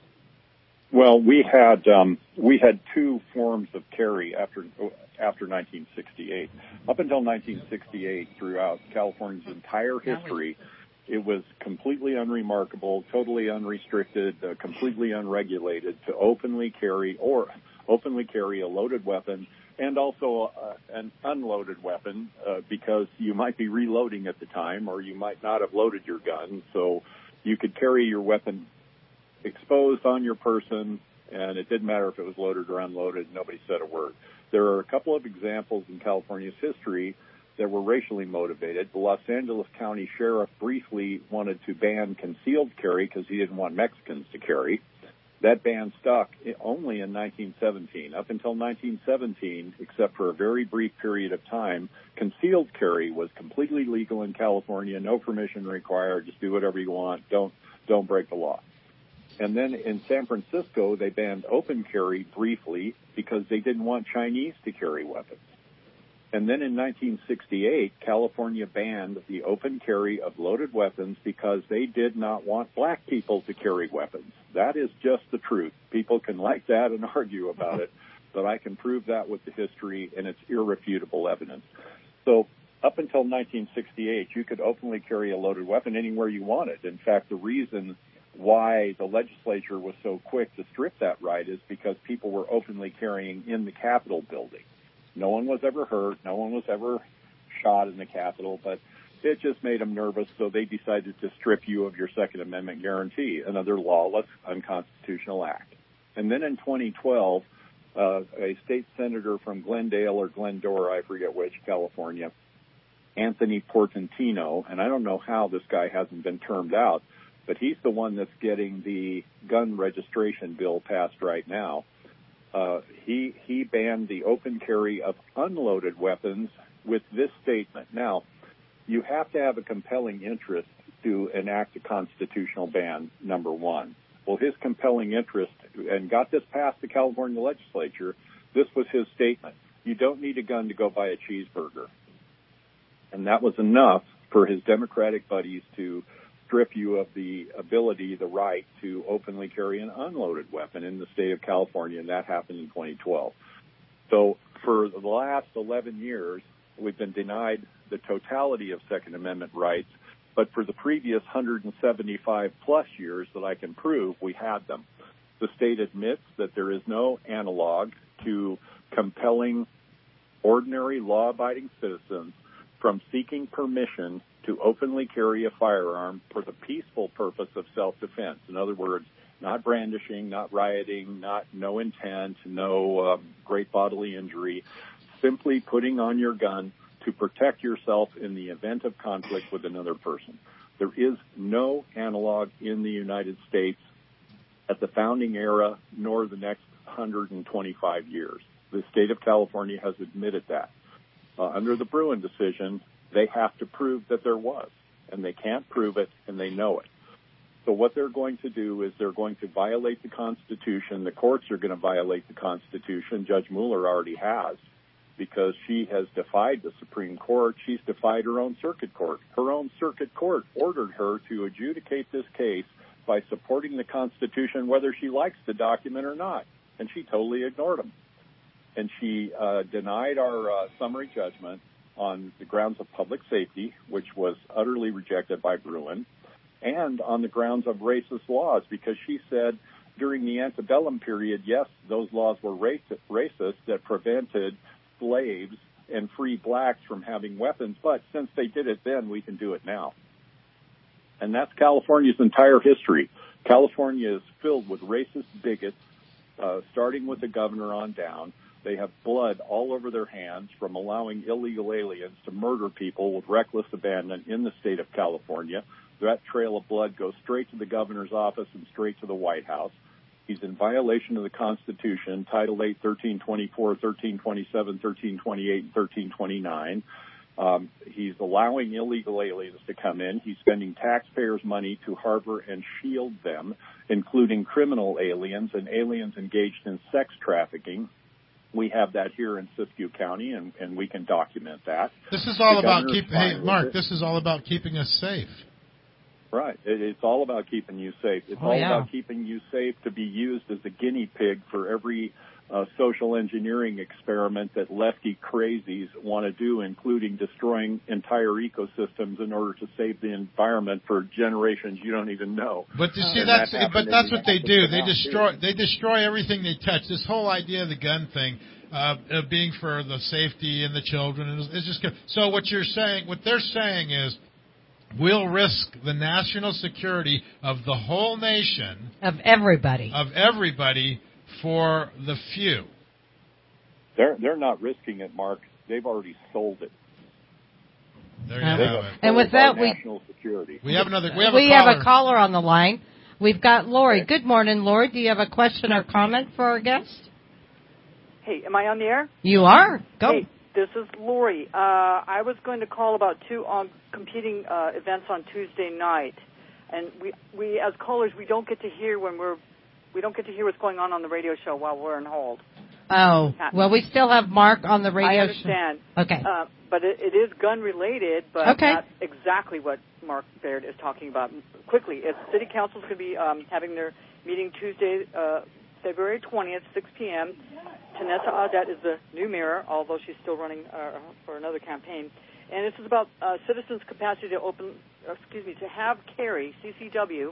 Well, we had um, we had two forms of carry after after nineteen sixty-eight. Up until nineteen sixty-eight, throughout California's entire history, it was completely unremarkable, totally unrestricted, uh, completely unregulated to openly carry or openly carry a loaded weapon and also uh, an unloaded weapon uh, because you might be reloading at the time or you might not have loaded your gun. So you could carry your weapon exposed on your person, and it didn't matter if it was loaded or unloaded. Nobody said a word. There are a couple of examples in California's history that were racially motivated. The Los Angeles County Sheriff briefly wanted to ban concealed carry because he didn't want Mexicans to carry. That ban stuck only in nineteen seventeen. Up until nineteen seventeen, except for a very brief period of time, concealed carry was completely legal in California, no permission required, just do whatever you want, don't don't break the law. And then in San Francisco, they banned open carry briefly because they didn't want Chinese to carry weapons. And then in nineteen sixty-eight, California banned the open carry of loaded weapons because they did not want black people to carry weapons. That is just the truth. People can like that and argue about it, but I can prove that with the history, and it's irrefutable evidence. So up until nineteen sixty-eight, you could openly carry a loaded weapon anywhere you wanted. In fact, the reason why the legislature was so quick to strip that right is because people were openly carrying in the Capitol building. No one was ever hurt. No one was ever shot in the Capitol, but it just made them nervous, so they decided to strip you of your Second Amendment guarantee, another lawless, unconstitutional act. And then in twenty twelve, uh, a state senator from Glendale or Glendora, I forget which, California, Anthony Portantino, and I don't know how this guy hasn't been termed out, but he's the one that's getting the gun registration bill passed right now. Uh, he he banned the open carry of unloaded weapons with this statement. Now, you have to have a compelling interest to enact a constitutional ban, number one. Well, his compelling interest, and got this past the California legislature, this was his statement. You don't need a gun to go buy a cheeseburger. And that was enough for his Democratic buddies to strip you of the ability, the right to openly carry an unloaded weapon in the state of California, and that happened in twenty twelve. So for the last eleven years, we've been denied the totality of Second Amendment rights, but for the previous one hundred seventy-five plus years that I can prove, we had them. The state admits that there is no analog to compelling ordinary law-abiding citizens from seeking permission to openly carry a firearm for the peaceful purpose of self-defense. In other words, not brandishing, not rioting, not no intent, no um, great bodily injury, simply putting on your gun to protect yourself in the event of conflict with another person. There is no analog in the United States at the founding era nor the next one hundred twenty-five years. The state of California has admitted that. Uh, under the Bruin decision, they have to prove that there was, and they can't prove it, and they know it. So what they're going to do is they're going to violate the Constitution. The courts are going to violate the Constitution. Judge Mueller already has, because she has defied the Supreme Court. She's defied her own circuit court. Her own circuit court ordered her to adjudicate this case by supporting the Constitution, whether she likes the document or not, and she totally ignored them. And she uh, denied our uh, summary judgment on the grounds of public safety, which was utterly rejected by Bruin, and on the grounds of racist laws, because she said during the antebellum period, yes, those laws were racist that prevented slaves and free blacks from having weapons, but since they did it then, we can do it now. And that's California's entire history. California is filled with racist bigots, uh, starting with the governor on down. They have blood all over their hands from allowing illegal aliens to murder people with reckless abandon in the state of California. That trail of blood goes straight to the governor's office and straight to the White House. He's in violation of the Constitution, Title eight, thirteen twenty-four, thirteen twenty-seven, thirteen twenty-eight, and thirteen twenty-nine. Um, he's allowing illegal aliens to come in. He's spending taxpayers' money to harbor and shield them, including criminal aliens and aliens engaged in sex trafficking. We have that here in Siskiyou County, and, and we can document that. This is all The about governor's keep. Hey, fine Mark, with it. this is all about keeping us safe. Right. It, it's all about keeping you safe. It's Oh, all yeah. about keeping you safe to be used as a guinea pig for every uh, social engineering experiment that lefty crazies want to do, including destroying entire ecosystems in order to save the environment for generations you don't even know. But you see, And that's that happened but in that's what they do. Minneapolis They now, destroy too. they destroy everything they touch. This whole idea of the gun thing, uh, uh, being for the safety and the children, is, is just good. So what you're saying, what they're saying is, we'll risk the national security of the whole nation, Of everybody. of everybody, for the few. They're they're not risking it, Mark. They've already sold it. There you They have have it. And with sold our that, we- national security. We have another. We have we a caller. have a caller on the line. We've got Lori. Good morning, Lori. Do you have a question or comment for our guest? Hey, am I on the air? You are. Go. Hey, this is Lori. Uh, I was going to call about two um, competing uh, events on Tuesday night, and we, we as callers, we don't get to hear when we're, we don't get to hear what's going on on the radio show while we're on hold. Oh, well, we still have Mark on the radio. I understand. Show. Okay. Uh, but it, it is gun related, but Okay. not exactly what Mark Baird is talking about. Quickly, it's City Council's going to be um, having their meeting Tuesday, uh, February twentieth, six p.m. Tanessa Audet is the new mayor, although she's still running uh, for another campaign. And this is about uh, citizens' capacity to open, uh, excuse me, to have carry, C C W.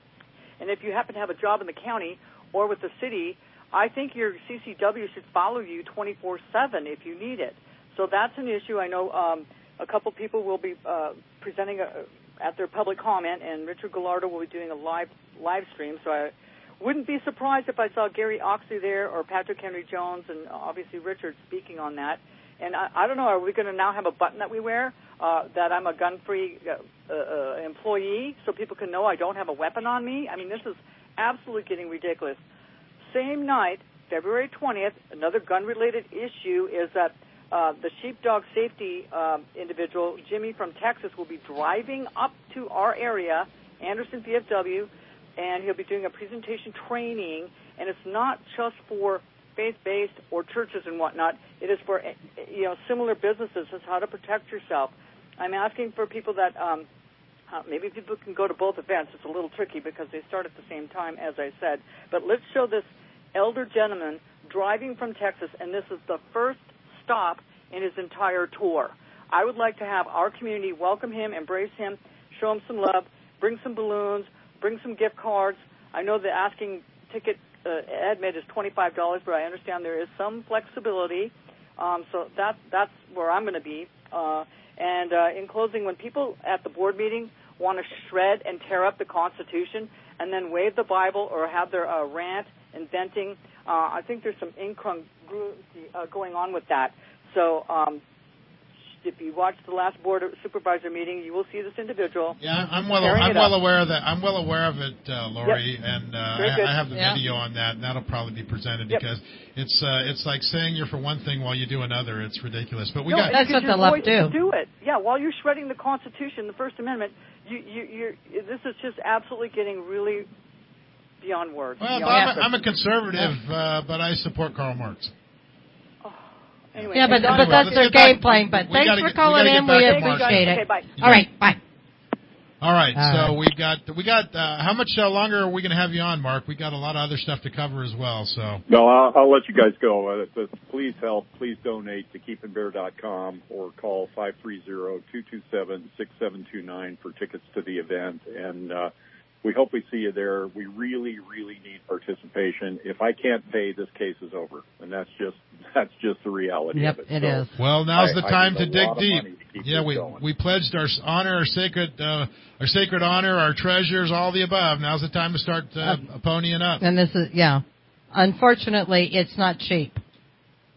And if you happen to have a job in the county or with the city, I think your C C W should follow you twenty-four seven if you need it. So that's an issue. I know um, a couple people will be uh, presenting a, at their public comment, and Richard Gallardo will be doing a live live stream. So I wouldn't be surprised if I saw Gary Oxley there or Patrick Henry Jones and obviously Richard speaking on that. And I, I don't know, are we going to now have a button that we wear uh, that I'm a gun-free uh, uh, employee so people can know I don't have a weapon on me? I mean, this is absolutely getting ridiculous. Same night, February twentieth, another gun-related issue is that uh, the sheepdog safety uh, individual, Jimmy from Texas, will be driving up to our area, Anderson V F W, and he'll be doing a presentation training, and it's not just for faith-based or churches and whatnot. It is for, you know, similar businesses as how to protect yourself. I'm asking for people that um, uh, maybe people can go to both events. It's a little tricky because they start at the same time, as I said. But let's show this elder gentleman driving from Texas, and this is the first stop in his entire tour. I would like to have our community welcome him, embrace him, show him some love, bring some balloons, bring some gift cards. I know the asking ticket uh, admit is twenty-five dollars, but I understand there is some flexibility. Um, so that, that's where I'm going to be. Uh, and uh, in closing, when people at the board meeting want to shred and tear up the Constitution and then wave the Bible or have their uh, rant and venting, uh, I think there's some incongruency uh, going on with that. So um, if you watch the last board of supervisor meeting, you will see this individual. Yeah, I'm well. tearing I'm it well up. aware of that. I'm well aware of it, uh, Lori, Yep. and uh, Very I, good. I have the Yeah. video on that. And that'll probably be presented Yep. because it's uh, it's like saying you're for one thing while you do another. It's ridiculous. But we no, got. and because your voice to do it. Yeah, while you're shredding the Constitution, the First Amendment, you, you, you're, this is just absolutely getting really beyond words. Well, beyond I'm, a, words. I'm a conservative, uh, but I support Karl Marx. Anyway, Yeah, but, Don- but that's their let's get game back- plan. But we thanks gotta for get- calling we gotta in. get We back to Mark. appreciate Okay, it. bye. All right, bye. All right, All so right. we got we got uh, how much uh, longer are we going to have you on, Mark? We got a lot of other stuff to cover as well. So No, I'll, I'll let you guys go. Uh, but please help. Please donate to keep and bear dot com or call five three zero, two two seven, six seven two nine for tickets to the event. And uh, we hope we see you there. We really, really need participation. If I can't pay, this case is over, and that's just that's just the reality Yep, of it. it So is. well, now's I- the I time need to a dig lot of deep. money to keep Yeah, this we going. we pledged our s- honor, our sacred uh, our sacred honor, our treasures, all the above. Now's the time to start uh, ponying up. And this is, yeah. Unfortunately, it's not cheap.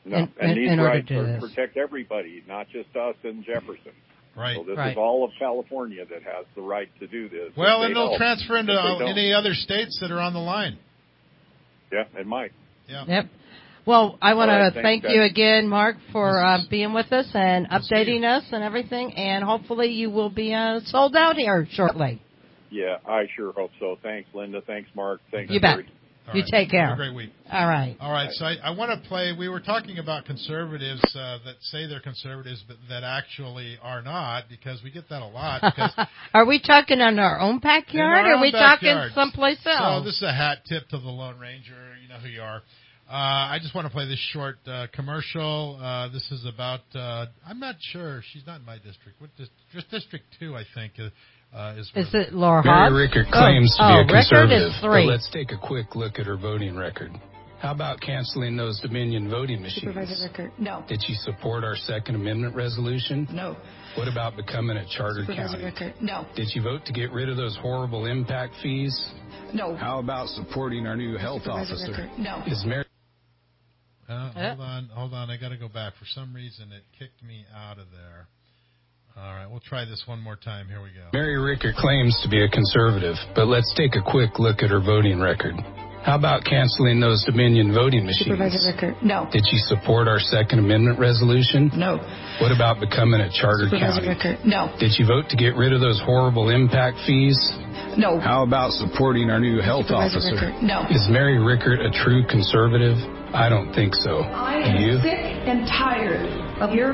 No, in, and in, these in order rights to do are this. protect everybody, not just us in Jefferson. Right. So this Right. is all of California that has the right to do this. Well, If and they they'll don't- transfer into if they don't. any other states that are on the line. Yeah, it might. Yeah. Yep. Well, I want All right, to thanks, thank you guys. again, Mark, for uh, This is- being with us and We'll see updating you. us and everything. And hopefully you will be uh, sold out here shortly. Yeah, I sure hope so. Thanks, Linda. Thanks, Mark. Thanks, You bet. Gary. All You right. take care. Have a great week. All right. All right, so I, I want to play. We were talking about conservatives uh, that say they're conservatives, but that actually are not, because we get that a lot. Because Are we talking in our own backyard, in our or are own we backyards. talking someplace else? So this is a hat tip to the Lone Ranger. You know who you are. Uh, I just want to play this short uh, commercial. Uh, this is about. Uh, I'm not sure. She's not in my district. What dis- just District Two, I think. Uh, Uh, is, Is it Laura Mary Hobbs? Rickert Oh, claims to oh, be a Rickert conservative, is three. but let's take a quick look at her voting record. How about canceling those Dominion voting machines? Supervisor Rickert, no. Did she support our Second Amendment resolution? No. What about becoming a chartered Supervisor county? Rickert, no. Did she vote to get rid of those horrible impact fees? No. How about supporting our new health Supervisor officer? Rickert, no. Is Mary Uh, hold on, hold on. I got to go back. For some reason, it kicked me out of there. All right, we'll try this one more time. Here we go. Mary Rickert claims to be a conservative, but let's take a quick look at her voting record. How about canceling those Dominion voting machines? Supervisor Rickert, no. Did she support our Second Amendment resolution? No. What about becoming a chartered Supervisor county? Rickert, no. Did she vote to get rid of those horrible impact fees? No. How about supporting our new health Supervisor officer? Rickert, no. Is Mary Rickert a true conservative? I don't think so. I Do am you? sick and tired of your...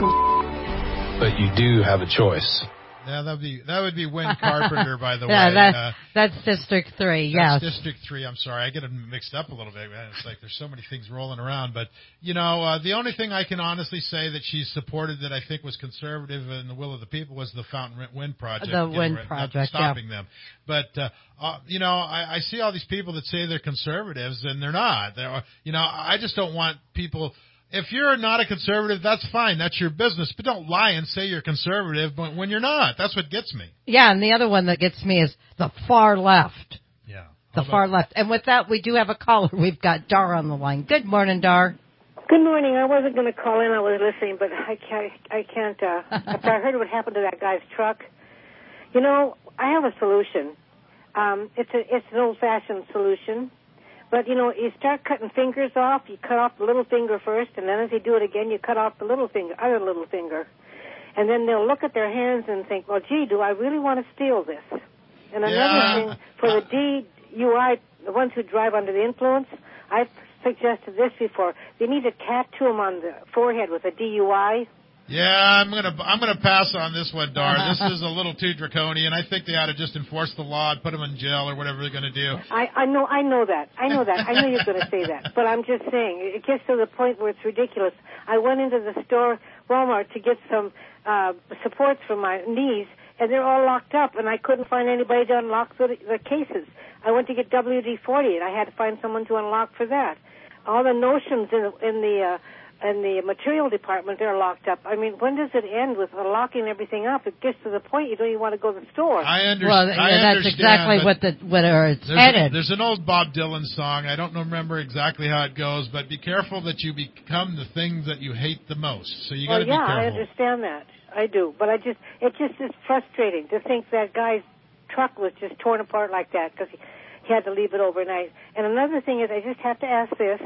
But you do have a choice. Yeah, that would be that would be Win Carpenter, by the yeah, way. that, uh, that's District Three. That's Yes. District Three. I'm sorry, I get them mixed up a little bit. Man. It's like there's so many things rolling around. But you know, uh, the only thing I can honestly say that she supported that I think was conservative and the will of the people was the Fountain Wind Project. The getting Wind rid- Project, not stopping yeah. them. But uh, uh, you know, I, I see all these people that say they're conservatives and they're not. They're, you know, I just don't want people. If you're not a conservative, that's fine. That's your business. But don't lie and say you're conservative but when you're not. That's what gets me. Yeah, and the other one that gets me is the far left. Yeah. The far left. And with that, we do have a caller. We've got Dar on the line. Good morning, Dar. Good morning. I wasn't going to call in. I was listening, but I can't. I can't. Uh, after I heard what happened to that guy's truck, you know, I have a solution. Um, it's a it's an old-fashioned solution. But, you know, you start cutting fingers off, you cut off the little finger first, and then as you do it again, you cut off the little finger, other little finger. And then they'll look at their hands and think, well, gee, do I really want to steal this? And another Yeah. thing, for the D U I, the ones who drive under the influence, I've suggested this before. They need to tattoo them on the forehead with a D U I. Yeah, I'm gonna I'm gonna pass on this one, Dar. This is a little too draconian. I think they ought to just enforce the law and put them in jail or whatever they're gonna do. I, I know, I know that. I know that. I know you're going to say that. But I'm just saying, it gets to the point where it's ridiculous. I went into the store, Walmart, to get some uh, supports for my knees, and they're all locked up, and I couldn't find anybody to unlock the, the cases. I went to get W D forty, and I had to find someone to unlock for that. All the notions in, in the... Uh, in the material department, they're locked up. I mean, when does it end with locking everything up? It gets to the point you don't even want to go to the store. I, under- Well, I yeah, that's understand. exactly but what the what are it's there's, headed. a, there's an old Bob Dylan song. I don't know, remember exactly how it goes, but be careful that you become the things that you hate the most. So you got to well, yeah, be I careful. understand that. I do. But I just, it just is frustrating to think that guy's truck was just torn apart like that because he, he had to leave it overnight. And another thing is, I just have to ask this.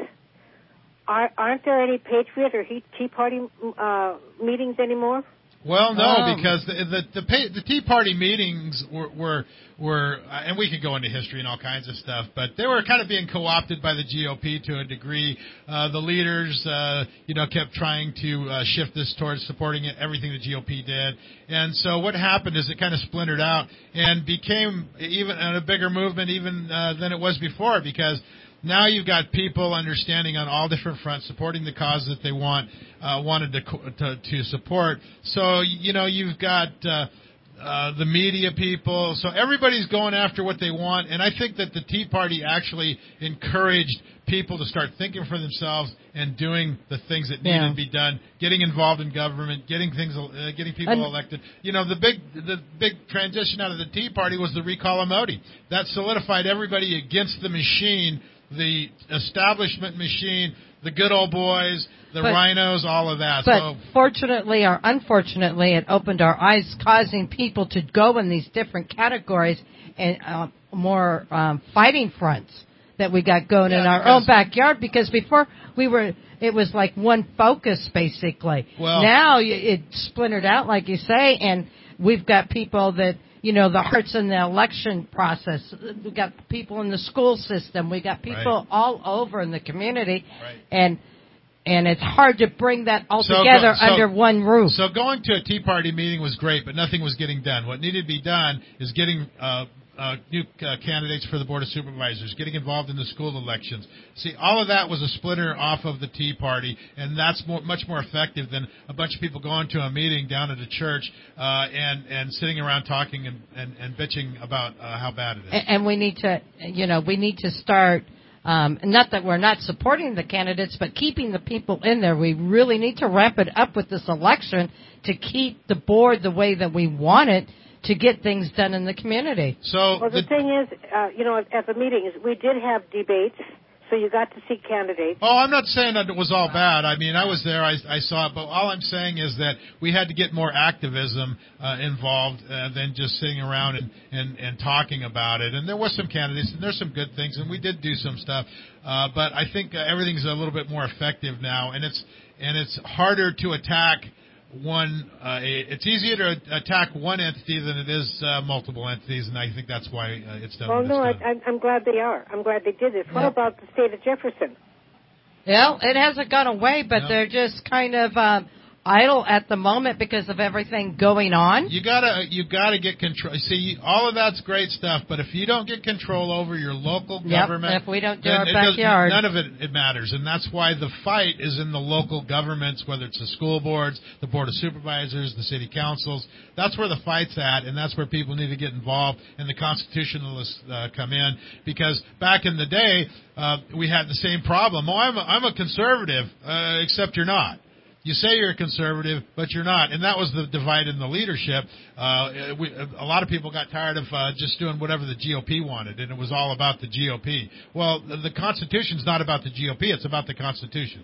Are, aren't there any Patriot or Tea Party uh, meetings anymore? Well, no, Oh. because the the the, pay, the Tea Party meetings were were, were uh, and we could go into history and all kinds of stuff, but they were kind of being co-opted by the G O P to a degree. Uh, the leaders, uh, you know, kept trying to uh, shift this towards supporting it, everything the G O P did, and so what happened is it kind of splintered out and became even a bigger movement even uh, than it was before because. Now you've got people understanding on all different fronts, supporting the cause that they want uh, wanted to, to to support. So you know you've got uh, uh, the media people. So everybody's going after what they want, and I think that the Tea Party actually encouraged people to start thinking for themselves and doing the things that needed Yeah. to be done, getting involved in government, getting things, uh, getting people And- elected. You know, the big the big transition out of the Tea Party was the recall of Modi. That solidified everybody against the machine. The establishment machine, the good old boys, the but, rhinos, all of that. But so, fortunately or unfortunately, it opened our eyes, causing people to go in these different categories and uh, more um, fighting fronts that we got going yeah, in our own backyard. Because before we were, it was like one focus basically. Well, now it splintered out, like you say, and we've got people that. You know, the hearts in the election process. We got people in the school system. We got people right. all over in the community, right. and and it's hard to bring that all so together go, so, under one roof. So going to a Tea Party meeting was great, but nothing was getting done. What needed to be done is getting uh, uh, new uh, candidates for the Board of Supervisors, getting involved in the school elections. See, all of that was a splinter off of the Tea Party, and that's more, much more effective than a bunch of people going to a meeting down at a church uh, and, and sitting around talking and, and, and bitching about uh, how bad it is. And, and we need to, you know, we need to start, um, not that we're not supporting the candidates, but keeping the people in there. We really need to ramp it up with this election to keep the board the way that we want it, to get things done in the community. So well, the, the thing is, uh, you know, at, at the meetings, we did have debates, so you got to see candidates. Oh, I'm not saying that it was all bad. I mean, I was there, I, I saw it, but all I'm saying is that we had to get more activism uh, involved uh, than just sitting around and, and, and talking about it. And there were some candidates, and there's some good things, and we did do some stuff. Uh, but I think uh, everything's a little bit more effective now, and it's and it's harder to attack one. Uh, it's easier to attack one entity than it is uh, multiple entities, and I think that's why uh, it's done. Well, no, I, done. I'm glad they are. I'm glad they did this. What Yeah. about the state of Jefferson? Well, it hasn't gone away, but No. they're just kind of um, idle at the moment because of everything going on. You gotta, you gotta get control. See, all of that's great stuff, but if you don't get control over your local Yep, government, if we don't do then our it does- backyard. none of it, it matters, and that's why the fight is in the local governments, whether it's the school boards, the board of supervisors, the city councils. That's where the fight's at, and that's where people need to get involved, and the constitutionalists uh, come in, because back in the day, uh, we had the same problem. Oh, I'm a, I'm a conservative, uh, except you're not. You say you're a conservative, but you're not, and that was the divide in the leadership. Uh, we, a lot of people got tired of uh, just doing whatever the G O P wanted, and it was all about the G O P. Well, the, the Constitution's not about the G O P; it's about the Constitution.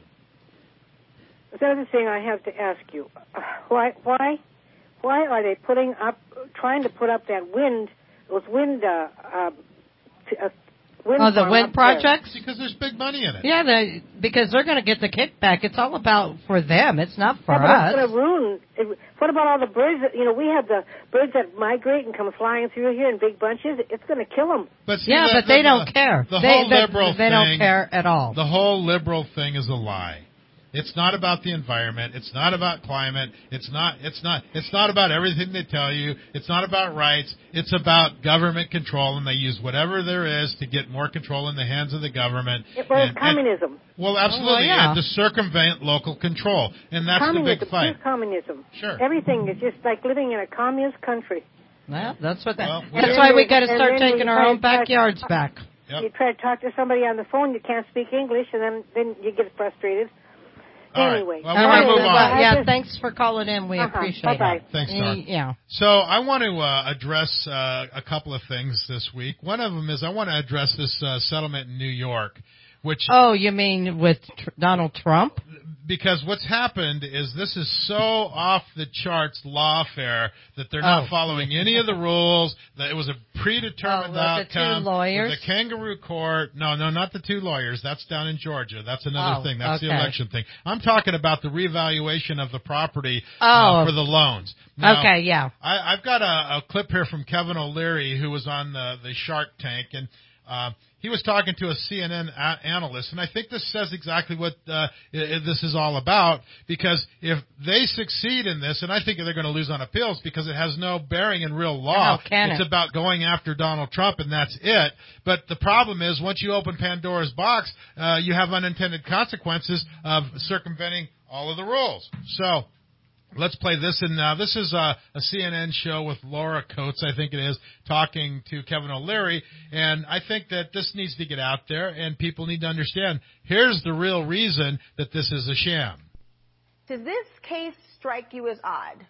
The other thing I have to ask you: uh, why, why, why are they putting up, trying to put up that wind, those wind, uh, uh, t- uh wind Oh, the farm wind up there? projects? Because there's big money in it. Yeah, they, because they're going to get the kickback. It's all about for them. It's not for Yeah, but us. it's going to ruin. It, what about all the birds? That, you know, we have the birds that migrate and come flying through here in big bunches. It's going to kill them. But see, yeah, the, but they the, don't the, care. The they, whole they, liberal they thing, don't care at all. The whole liberal thing is a lie. It's not about the environment. It's not about climate. It's not. It's not. It's not about everything they tell you. It's not about rights. It's about government control, and they use whatever there is to get more control in the hands of the government. It was and, communism. And, well, absolutely, Oh, well, yeah. and to circumvent local control, and that's communism. the big fight. Here's communism. Sure. Everything is just like living in a communist country. Well, that's what that. Well, we- that's why we got to And start then taking we our try own to talk- backyards back. Yep. You try to talk to somebody on the phone, you can't speak English, and then then you get frustrated. All right. Anyway, Well, All we're right, gonna move well, on. yeah, just- thanks for calling in. We Uh-huh. appreciate Bye-bye. it. Thanks, Star. Yeah. So I want to uh, address uh, a couple of things this week. One of them is I want to address this uh, settlement in New York, which Oh, you mean with tr- Donald Trump? because what's happened is this is so off the charts lawfare that they're not Oh. following any of the rules. That it was a predetermined Oh, with the two outcome. lawyers? With the kangaroo court. No, no, not the two lawyers. That's down in Georgia. That's another Oh, thing. That's the okay. election thing. I'm talking about the revaluation of the property Oh. uh, for the loans. Now, Okay, yeah. I, I've got a, a clip here from Kevin O'Leary, who was on the, the Shark Tank, and uh, he was talking to a C N N a- analyst, and I think this says exactly what uh, I- this is all about, because if they succeed in this, and I think they're going to lose on appeals because it has no bearing in real law. How can it's it? about going after Donald Trump, and that's it. But the problem is, once you open Pandora's box, uh, you have unintended consequences of circumventing all of the rules. So let's play this, and uh, this is a, a C N N show with Laura Coates, I think it is, talking to Kevin O'Leary, and I think that this needs to get out there, and people need to understand, here's the real reason that this is a sham. Does this case strike you as odd?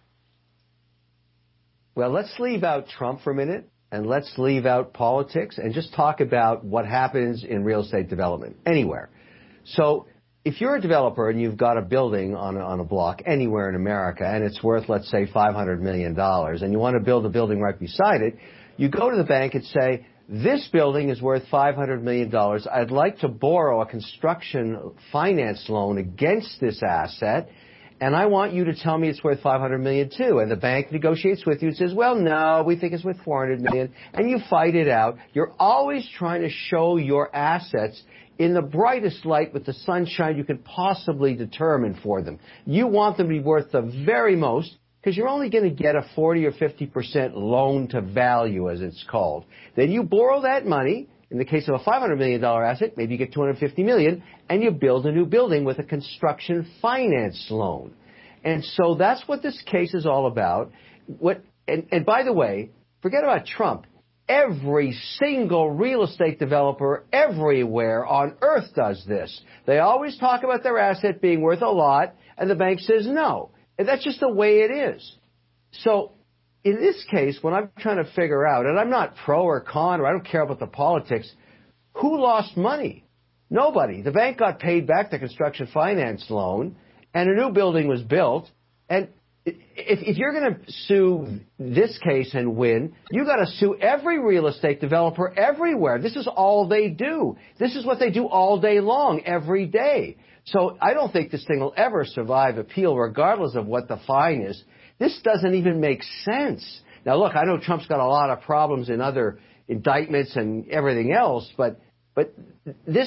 Well, let's leave out Trump for a minute, and let's leave out politics, and just talk about what happens in real estate development, anywhere. So if you're a developer and you've got a building on a, on a block anywhere in America and it's worth, let's say, five hundred million dollars, and you want to build a building right beside it, you go to the bank and say, this building is worth five hundred million dollars. I'd like to borrow a construction finance loan against this asset, and I want you to tell me it's worth five hundred million dollars too. And the bank negotiates with you and says, well, no, we think it's worth four hundred million dollars, and you fight it out. You're always trying to show your assets in the brightest light with the sunshine you could possibly determine for them. You want them to be worth the very most because you're only going to get a forty or fifty percent loan to value, as it's called. Then you borrow that money. In the case of a five hundred million dollars asset, maybe you get two hundred fifty million dollars, and you build a new building with a construction finance loan. And so that's what this case is all about. What, and, and by the way, forget about Trump. Every single real estate developer everywhere on earth does this. They always talk about their asset being worth a lot, and the bank says no. And that's just the way it is. So in this case, when I'm trying to figure out, and I'm not pro or con, or I don't care about the politics, who lost money? Nobody. The bank got paid back the construction finance loan, and a new building was built, and If, if you're going to sue this case and win, you got to sue every real estate developer everywhere. This is all they do. This is what they do all day long, every day. So I don't think this thing will ever survive appeal, regardless of what the fine is. This doesn't even make sense. Now, look, I know Trump's got a lot of problems in other indictments and everything else, but but this,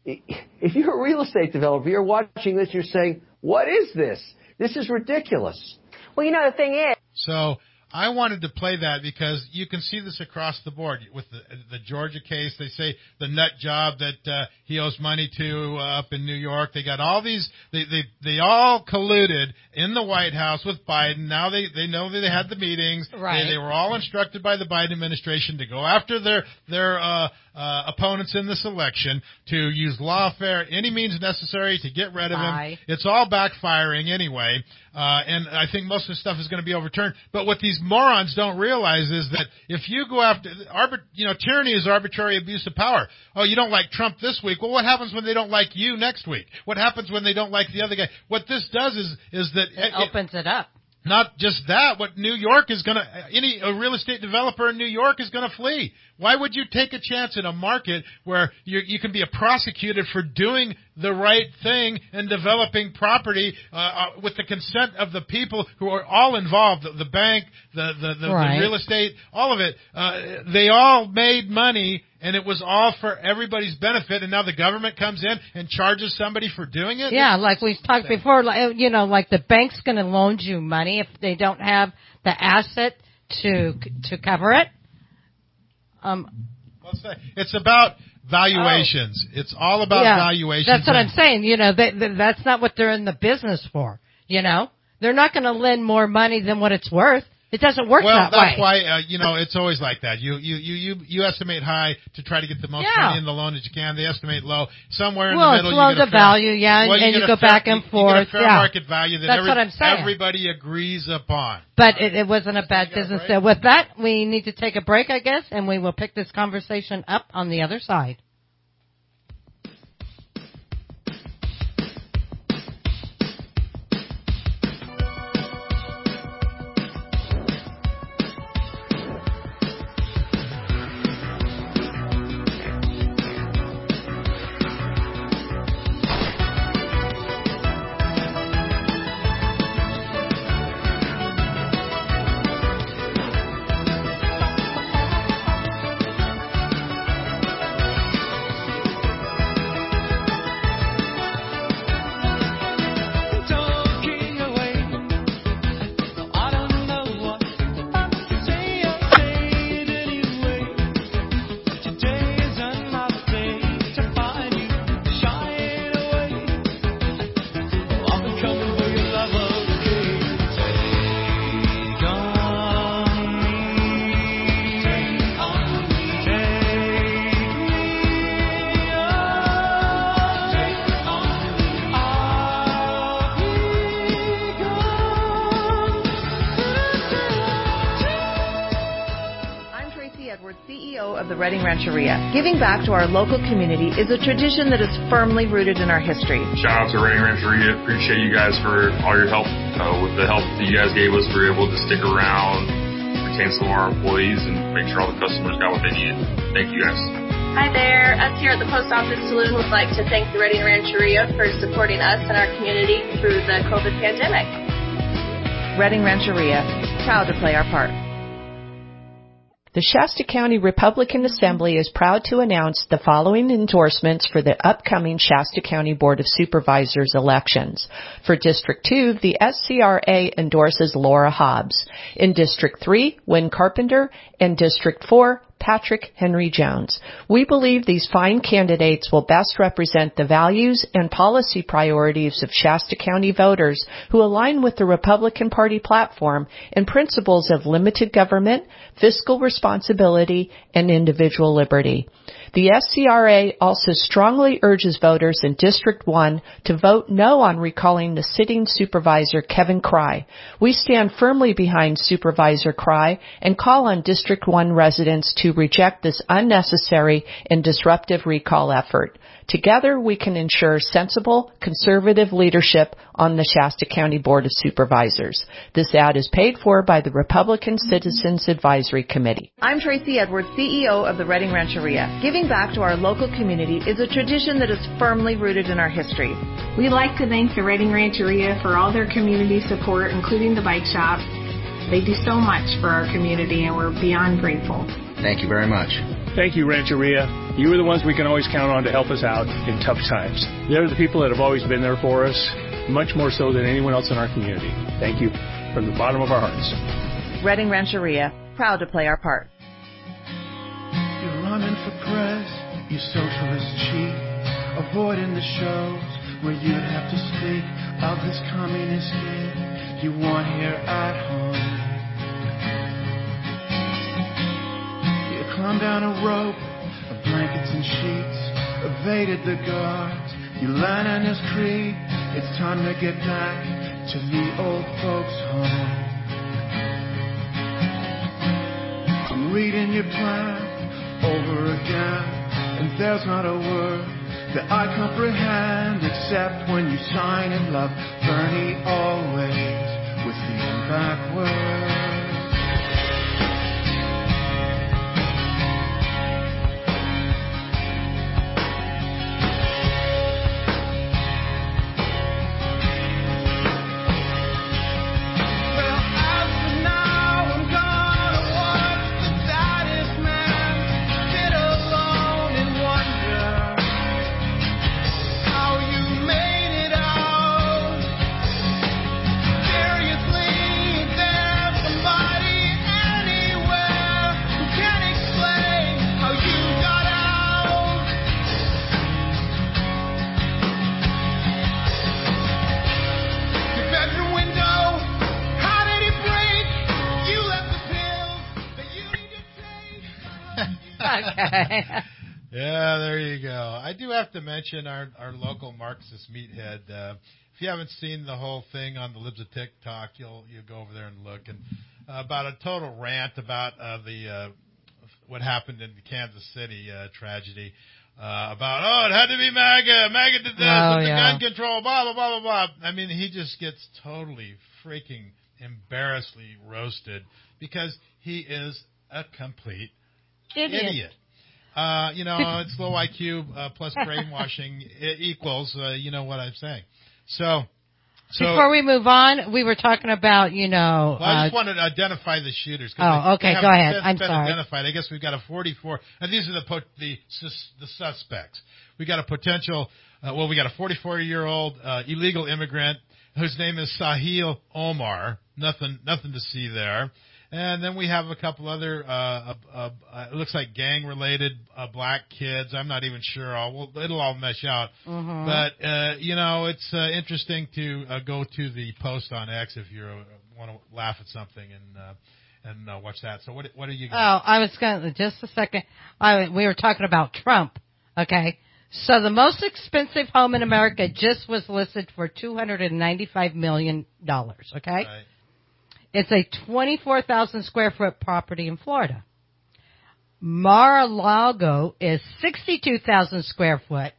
if you're a real estate developer, you're watching this, you're saying, what is this? This is ridiculous. Well, you know, the thing is. So I wanted to play that because you can see this across the board. With the, the Georgia case, they say the nut job that uh, he owes money to uh, up in New York. They got all these, they, they, they all colluded in the White House with Biden. Now they, they know that they had the meetings. Right. They, they were all instructed by the Biden administration to go after their, their, uh, Uh, opponents in this election, to use lawfare, any means necessary to get rid of him. Bye. It's all backfiring anyway, uh, and I think most of the stuff is going to be overturned. But what these morons don't realize is that if you go after, arbit, you know, tyranny is arbitrary abuse of power. Oh, you don't like Trump this week. Well, what happens when they don't like you next week? What happens when they don't like the other guy? What this does is is that it, it opens it up. Not just that, what New York is going to, any a real estate developer in New York is going to flee. Why would you take a chance in a market where you, you can be prosecuted for doing the right thing and developing property uh, uh, with the consent of the people who are all involved, the, the bank, the, the, the, right. the real estate, all of it. Uh, they all made money, and it was all for everybody's benefit, and now the government comes in and charges somebody for doing it? Yeah, like we talked before, like, you know, like the bank's going to loan you money if they don't have the asset to to cover it. Um, Let's say it's about valuations. Oh. It's all about yeah, valuations. That's what I'm saying. You know, they, they, that's not what they're in the business for. You know, they're not going to lend more money than what it's worth. It doesn't work well, that way. Well, that's why, uh, you know, it's always like that. You, you, you, you, you estimate high to try to get the most yeah. money in the loan that you can. They estimate low. Somewhere in well, the middle, it's low you get to a fair, value, yeah, well, and you, you go fair, back and you, forth. You get a fair yeah. market value that that's every, what I'm saying. everybody agrees upon. But it, it wasn't a bad business deal. With that, we need to take a break, I guess, and we will pick this conversation up on the other side. the Reading Rancheria. Giving back to our local community is a tradition that is firmly rooted in our history. Shout out to Reading Rancheria. Appreciate you guys for all your help. Uh, with the help that you guys gave us, we were able to stick around, retain some of our employees, and make sure all the customers got what they needed. Thank you guys. Hi there. Us here at the Post Office Saloon would like to thank the Reading Rancheria for supporting us and our community through the COVID pandemic. Reading Rancheria, proud to play our part. The Shasta County Republican Assembly is proud to announce the following endorsements for the upcoming Shasta County Board of Supervisors elections. For District two, the S C R A endorses Laura Hobbs. In District three, Wynn Carpenter. And District four, Patrick Henry Jones. We believe these fine candidates will best represent the values and policy priorities of Shasta County voters who align with the Republican Party platform and principles of limited government, fiscal responsibility, and individual liberty. The S C R A also strongly urges voters in District one to vote no on recalling the sitting supervisor, Kevin Cry. We stand firmly behind Supervisor Cry and call on District one residents to reject this unnecessary and disruptive recall effort. Together, we can ensure sensible, conservative leadership on the Shasta County Board of Supervisors. This ad is paid for by the Republican Citizens Advisory Committee. I'm Tracy Edwards, C E O of the Reading Rancheria. Giving back to our local community is a tradition that is firmly rooted in our history. We'd like to thank the Reading Rancheria for all their community support, including the bike shop. They do so much for our community, and we're beyond grateful. Thank you very much. Thank you, Rancheria. You are the ones we can always count on to help us out in tough times. They're the people that have always been there for us, much more so than anyone else in our community. Thank you from the bottom of our hearts. Reading Rancheria, proud to play our part. You're running for press, you socialist cheat, avoiding the shows where you'd have to speak of this communist kid you want here at home. Climbed down a rope of blankets and sheets, evaded the guards. You land on his creek. It's time to get back to the old folks' home. I'm reading your plan over again, and there's not a word that I comprehend except when you sign in love, Bernie always with the end backward. Okay. Yeah, there you go. I do have to mention our our local Marxist meathead. Uh, if you haven't seen the whole thing on the Libs of TikTok, you'll you'll go over there and look and uh, about a total rant about uh, the uh, what happened in the Kansas City uh, tragedy. Uh, about, oh, it had to be MAGA. MAGA did this oh, with the yeah. gun control, blah, blah, blah, blah, blah. I mean, he just gets totally freaking embarrassingly roasted because he is a complete idiot. idiot. Uh, you know, it's low I Q uh, plus brainwashing it equals, uh, you know what I'm saying. So, so before we move on, we were talking about, you know. Well, I just uh, want to identify the shooters. Oh, they, okay, they go ahead. Been, I'm been sorry. Identified. I guess we've got a forty-four, and these are the po- the the suspects. We got a potential. Uh, well, we got a forty-four-year-old uh, illegal immigrant whose name is Sahil Omar. Nothing, nothing to see there. And then we have a couple other, uh, uh, uh, it looks like gang-related uh, black kids. I'm not even sure. I'll, we'll, it'll all mesh out. Mm-hmm. But, uh, you know, it's uh, interesting to uh, go to the post on X if you uh, want to laugh at something and uh, and uh, watch that. So what what are you going Oh, I was going to, just a second. I, we were talking about Trump, okay? So the most expensive home in America just was listed for two hundred ninety-five million dollars, okay? Right. It's a twenty-four thousand square foot property in Florida. Mar-a-Lago is sixty-two thousand square foot,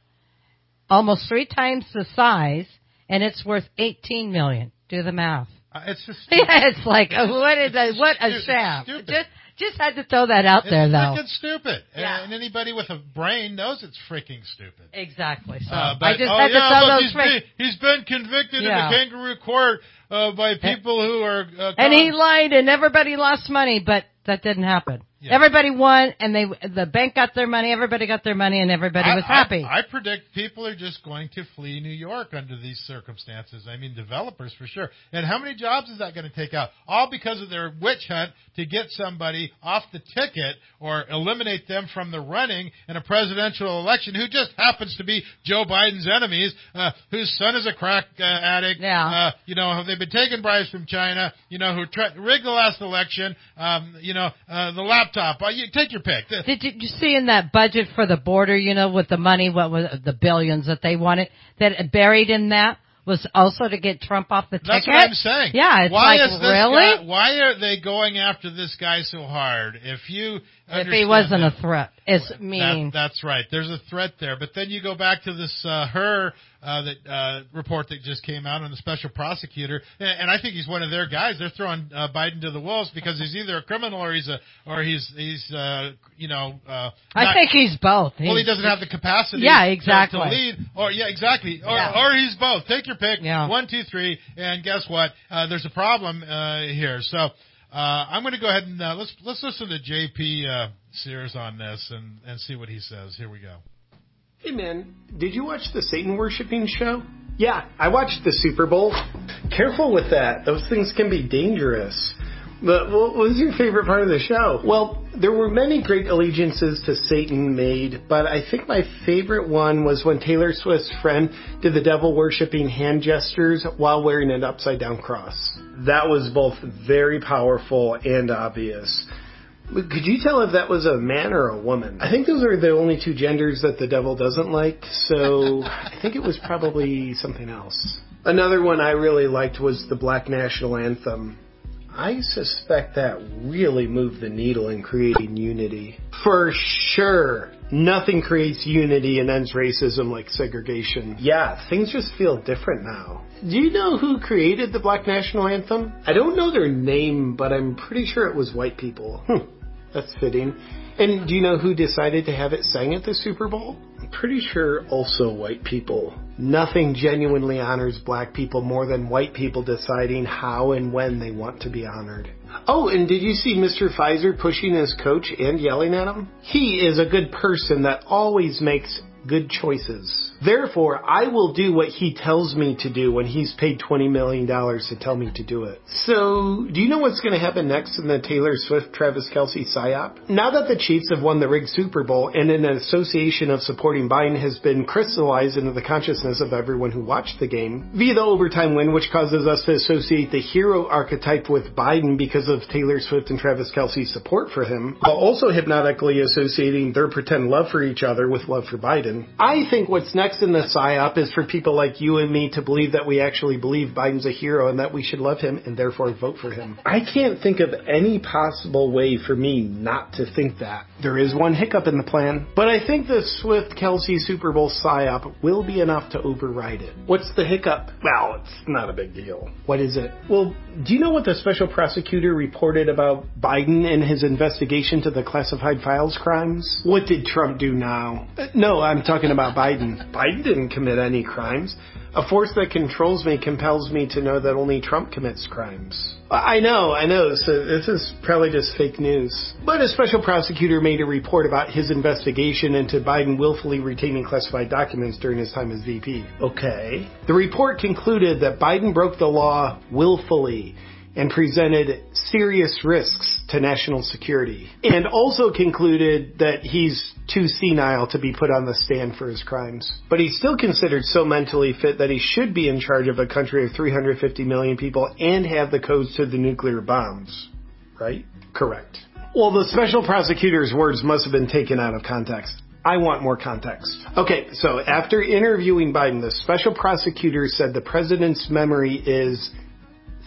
almost three times the size, and it's worth eighteen million. Do the math. Uh, it's just yeah, it's like uh, what is a, what a shaft. Just just had to throw that out it's there, though. It's freaking stupid, yeah. and anybody with a brain knows it's freaking stupid. Exactly. So uh, but, I just oh, had to yeah, throw look, those. He's, Frick- been, he's been convicted yeah. in the kangaroo court uh, by people who are. Uh, and he lied, and everybody lost money, but that didn't happen. Yeah. Everybody won, and they the bank got their money, everybody got their money, and everybody I, was happy. I, I predict people are just going to flee New York under these circumstances. I mean, developers for sure. And how many jobs is that going to take out? All because of their witch hunt to get somebody off the ticket or eliminate them from the running in a presidential election who just happens to be Joe Biden's enemies, uh, whose son is a crack uh, addict. Yeah. Uh, you know, they've been taking bribes from China, you know, who tra- rigged the last election, um, you know, uh, the laptop. Uh, you, take your pick. Did you, you see in that budget for the border, you know, with the money, what was the billions that they wanted, that buried in that was also to get Trump off the ticket? That's what I'm saying. Yeah, it's why like, is this really? Guy, why are they going after this guy so hard? If you If he wasn't that, a threat. It's mean. That, that's right. There's a threat there. But then you go back to this, uh, her, uh, that, uh, report that just came out on the special prosecutor. And, and I think he's one of their guys. They're throwing, uh, Biden to the wolves because he's either a criminal or he's a, or he's, he's, uh, you know, uh, I not, think he's both. Well, he's, he doesn't have the capacity yeah, exactly. to, to lead. Or, yeah, exactly. Or, yeah. or he's both. Take your pick. Yeah. One, two, three. And guess what? Uh, there's a problem, uh, here. So, uh, I'm going to go ahead and, uh, let's, let's listen to J P, uh, Sears on this and, and see what he says. Here we go. Hey, man, did you watch the Satan worshiping show? Yeah, I watched the Super Bowl. Careful with that. Those things can be dangerous. But what was your favorite part of the show? Well, there were many great allegiances to Satan made, but I think my favorite one was when Taylor Swift's friend did the devil-worshipping hand gestures while wearing an upside-down cross. That was both very powerful and obvious. Could you tell if that was a man or a woman? I think those are the only two genders that the devil doesn't like, so I think it was probably something else. Another one I really liked was the Black National Anthem. I suspect that really moved the needle in creating unity. For sure. Nothing creates unity and ends racism like segregation. Yeah, things just feel different now. Do you know who created the Black National Anthem? I don't know their name, but I'm pretty sure it was white people. Hmm, that's fitting. And do you know who decided to have it sang at the Super Bowl? I'm pretty sure also white people. Nothing genuinely honors black people more than white people deciding how and when they want to be honored. Oh, and did you see Mister Pfizer pushing his coach and yelling at him? He is a good person that always makes good choices. Therefore, I will do what he tells me to do when he's paid twenty million dollars to tell me to do it. So, do you know what's going to happen next in the Taylor Swift-Travis Kelce psyop? Now that the Chiefs have won the rigged Super Bowl and an association of supporting Biden has been crystallized into the consciousness of everyone who watched the game, via the overtime win, which causes us to associate the hero archetype with Biden because of Taylor Swift and Travis Kelce's support for him, while also hypnotically associating their pretend love for each other with love for Biden. I think what's next in the psyop is for people like you and me to believe that we actually believe Biden's a hero and that we should love him and therefore vote for him. I can't think of any possible way for me not to think that. There is one hiccup in the plan, but I think the Swift-Kelce Super Bowl psyop will be enough to override it. What's the hiccup? Well, it's not a big deal. What is it? Well, do you know what the special prosecutor reported about Biden and his investigation to the classified files crimes? What did Trump do now? Uh, no, I'm talking about Biden. Biden didn't commit any crimes. A force that controls me compels me to know that only Trump commits crimes. I know, I know, so this is probably just fake news. But a special prosecutor made a report about his investigation into Biden willfully retaining classified documents during his time as V P. Okay. The report concluded that Biden broke the law willfully and presented serious risks to national security, and also concluded that he's too senile to be put on the stand for his crimes. But he's still considered so mentally fit that he should be in charge of a country of three hundred fifty million people and have the codes to the nuclear bombs. Right? Correct. Well, the special prosecutor's words must have been taken out of context. I want more context. Okay, so after interviewing Biden, the special prosecutor said the president's memory is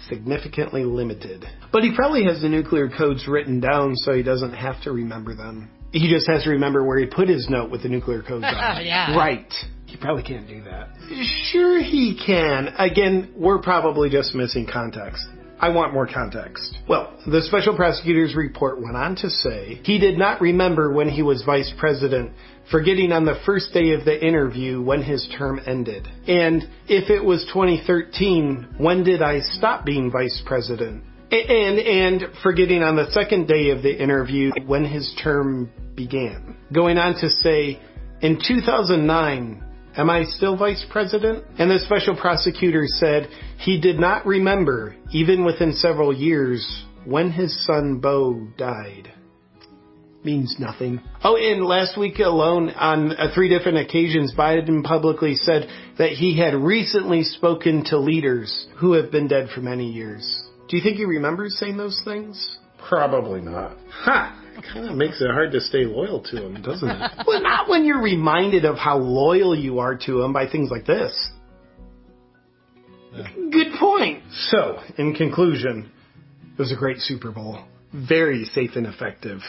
significantly limited. But he probably has the nuclear codes written down so he doesn't have to remember them. He just has to remember where he put his note with the nuclear codes on. Yeah. Right. He probably can't do that. Sure he can. Again, we're probably just missing context. I want more context. Well, the special prosecutor's report went on to say he did not remember when he was vice president, forgetting on the first day of the interview when his term ended. And if it was twenty thirteen, when did I stop being vice president? And, and forgetting on the second day of the interview when his term began. Going on to say, in two thousand nine, am I still vice president? And the special prosecutor said he did not remember, even within several years, when his son Beau died. Means nothing. Oh, and last week alone, on uh, three different occasions, Biden publicly said that he had recently spoken to leaders who have been dead for many years. Do you think he remembers saying those things? Probably not. Ha! It kind of makes it hard to stay loyal to him, doesn't it? Well, not when you're reminded of how loyal you are to him by things like this. Yeah. Good point. So, in conclusion, it was a great Super Bowl. Very safe and effective.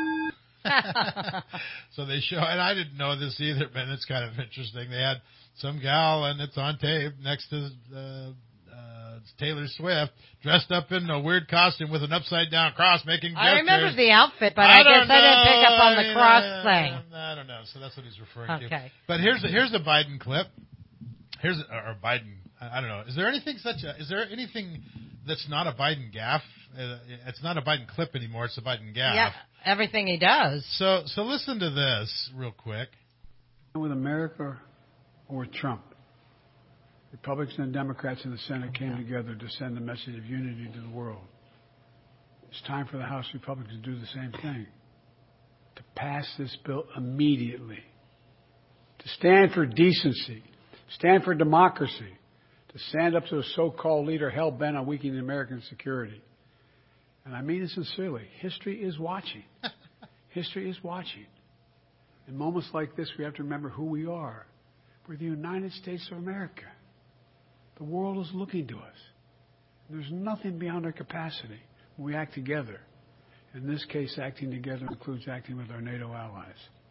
So they show, and I didn't know this either, but it's kind of interesting. They had some gal, and it's on tape, next to uh, uh, Taylor Swift, dressed up in a weird costume with an upside-down cross, making gestures. I remember the outfit, but I, I guess know. I didn't pick up on the I mean, cross uh, thing. I don't know, so that's what he's referring okay. to. Okay. But here's a, here's a Biden clip. Here's a, or Biden. I, I don't know. Is there anything such a? Is there anything that's not a Biden gaffe? Uh, it's not a Biden clip anymore. It's a Biden gaffe. Yeah, everything he does. So, so listen to this real quick. With America or with Trump, Republicans and Democrats in the Senate came yeah. together to send a message of unity to the world. It's time for the House Republicans to do the same thing, to pass this bill immediately, to stand for decency, stand for democracy, to stand up to a so-called leader hell-bent on weakening American security. And I mean it sincerely. History is watching. History is watching. In moments like this, we have to remember who we are. We're the United States of America. The world is looking to us. There's nothing beyond our capacity when we act together. In this case, acting together includes acting with our NATO allies.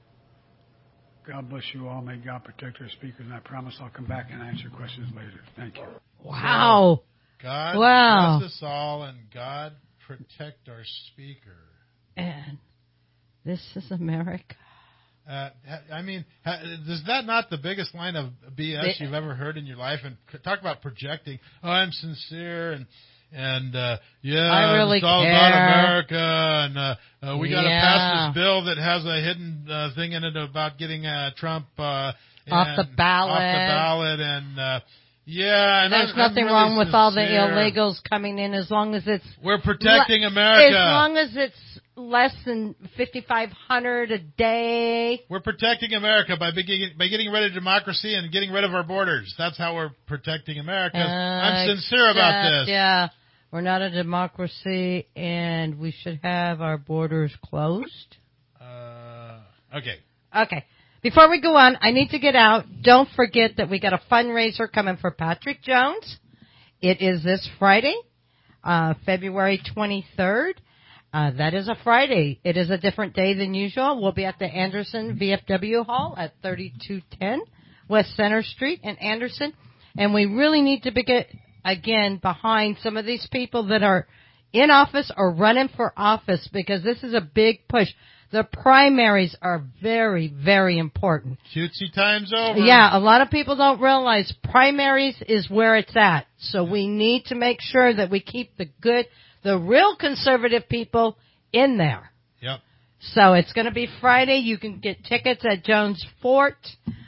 God bless you all. May God protect our speakers. And I promise I'll come back and answer questions later. Thank you. Wow. God wow. bless us all, and God protect our speaker. And this is America. Uh, I mean, is that not the biggest line of B S you've ever heard in your life? And talk about projecting. Oh, I'm sincere, and and uh, yeah, I really it's all care. about America, and uh, uh, we got to yeah. pass this bill that has a hidden uh, thing in it about getting uh, Trump uh, off the ballot, off the ballot, and. Uh, Yeah, and there's I'm, nothing I'm really wrong with sincere. all the illegals coming in as long as it's we're protecting le- America. As long as it's less than fifty-five hundred a day. We're protecting America by beginning, by getting rid of democracy and getting rid of our borders. That's how we're protecting America. Uh, I'm sincere about this. Yeah, we're not a democracy, and we should have our borders closed. Uh, okay. Okay. Before we go on, I need to get out. Don't forget that we got a fundraiser coming for Patrick Jones. It is this Friday, uh, February twenty-third. Uh, that is a Friday. It is a different day than usual. We'll be at the Anderson V F W Hall at thirty-two ten West Center Street in Anderson. And we really need to get, again, behind some of these people that are in office or running for office, because this is a big push. The primaries are very, very important. Cutesy time's over. Yeah, a lot of people don't realize primaries is where it's at. So we need to make sure that we keep the good, the real conservative people in there. Yep. So it's going to be Friday. You can get tickets at Jones Fort.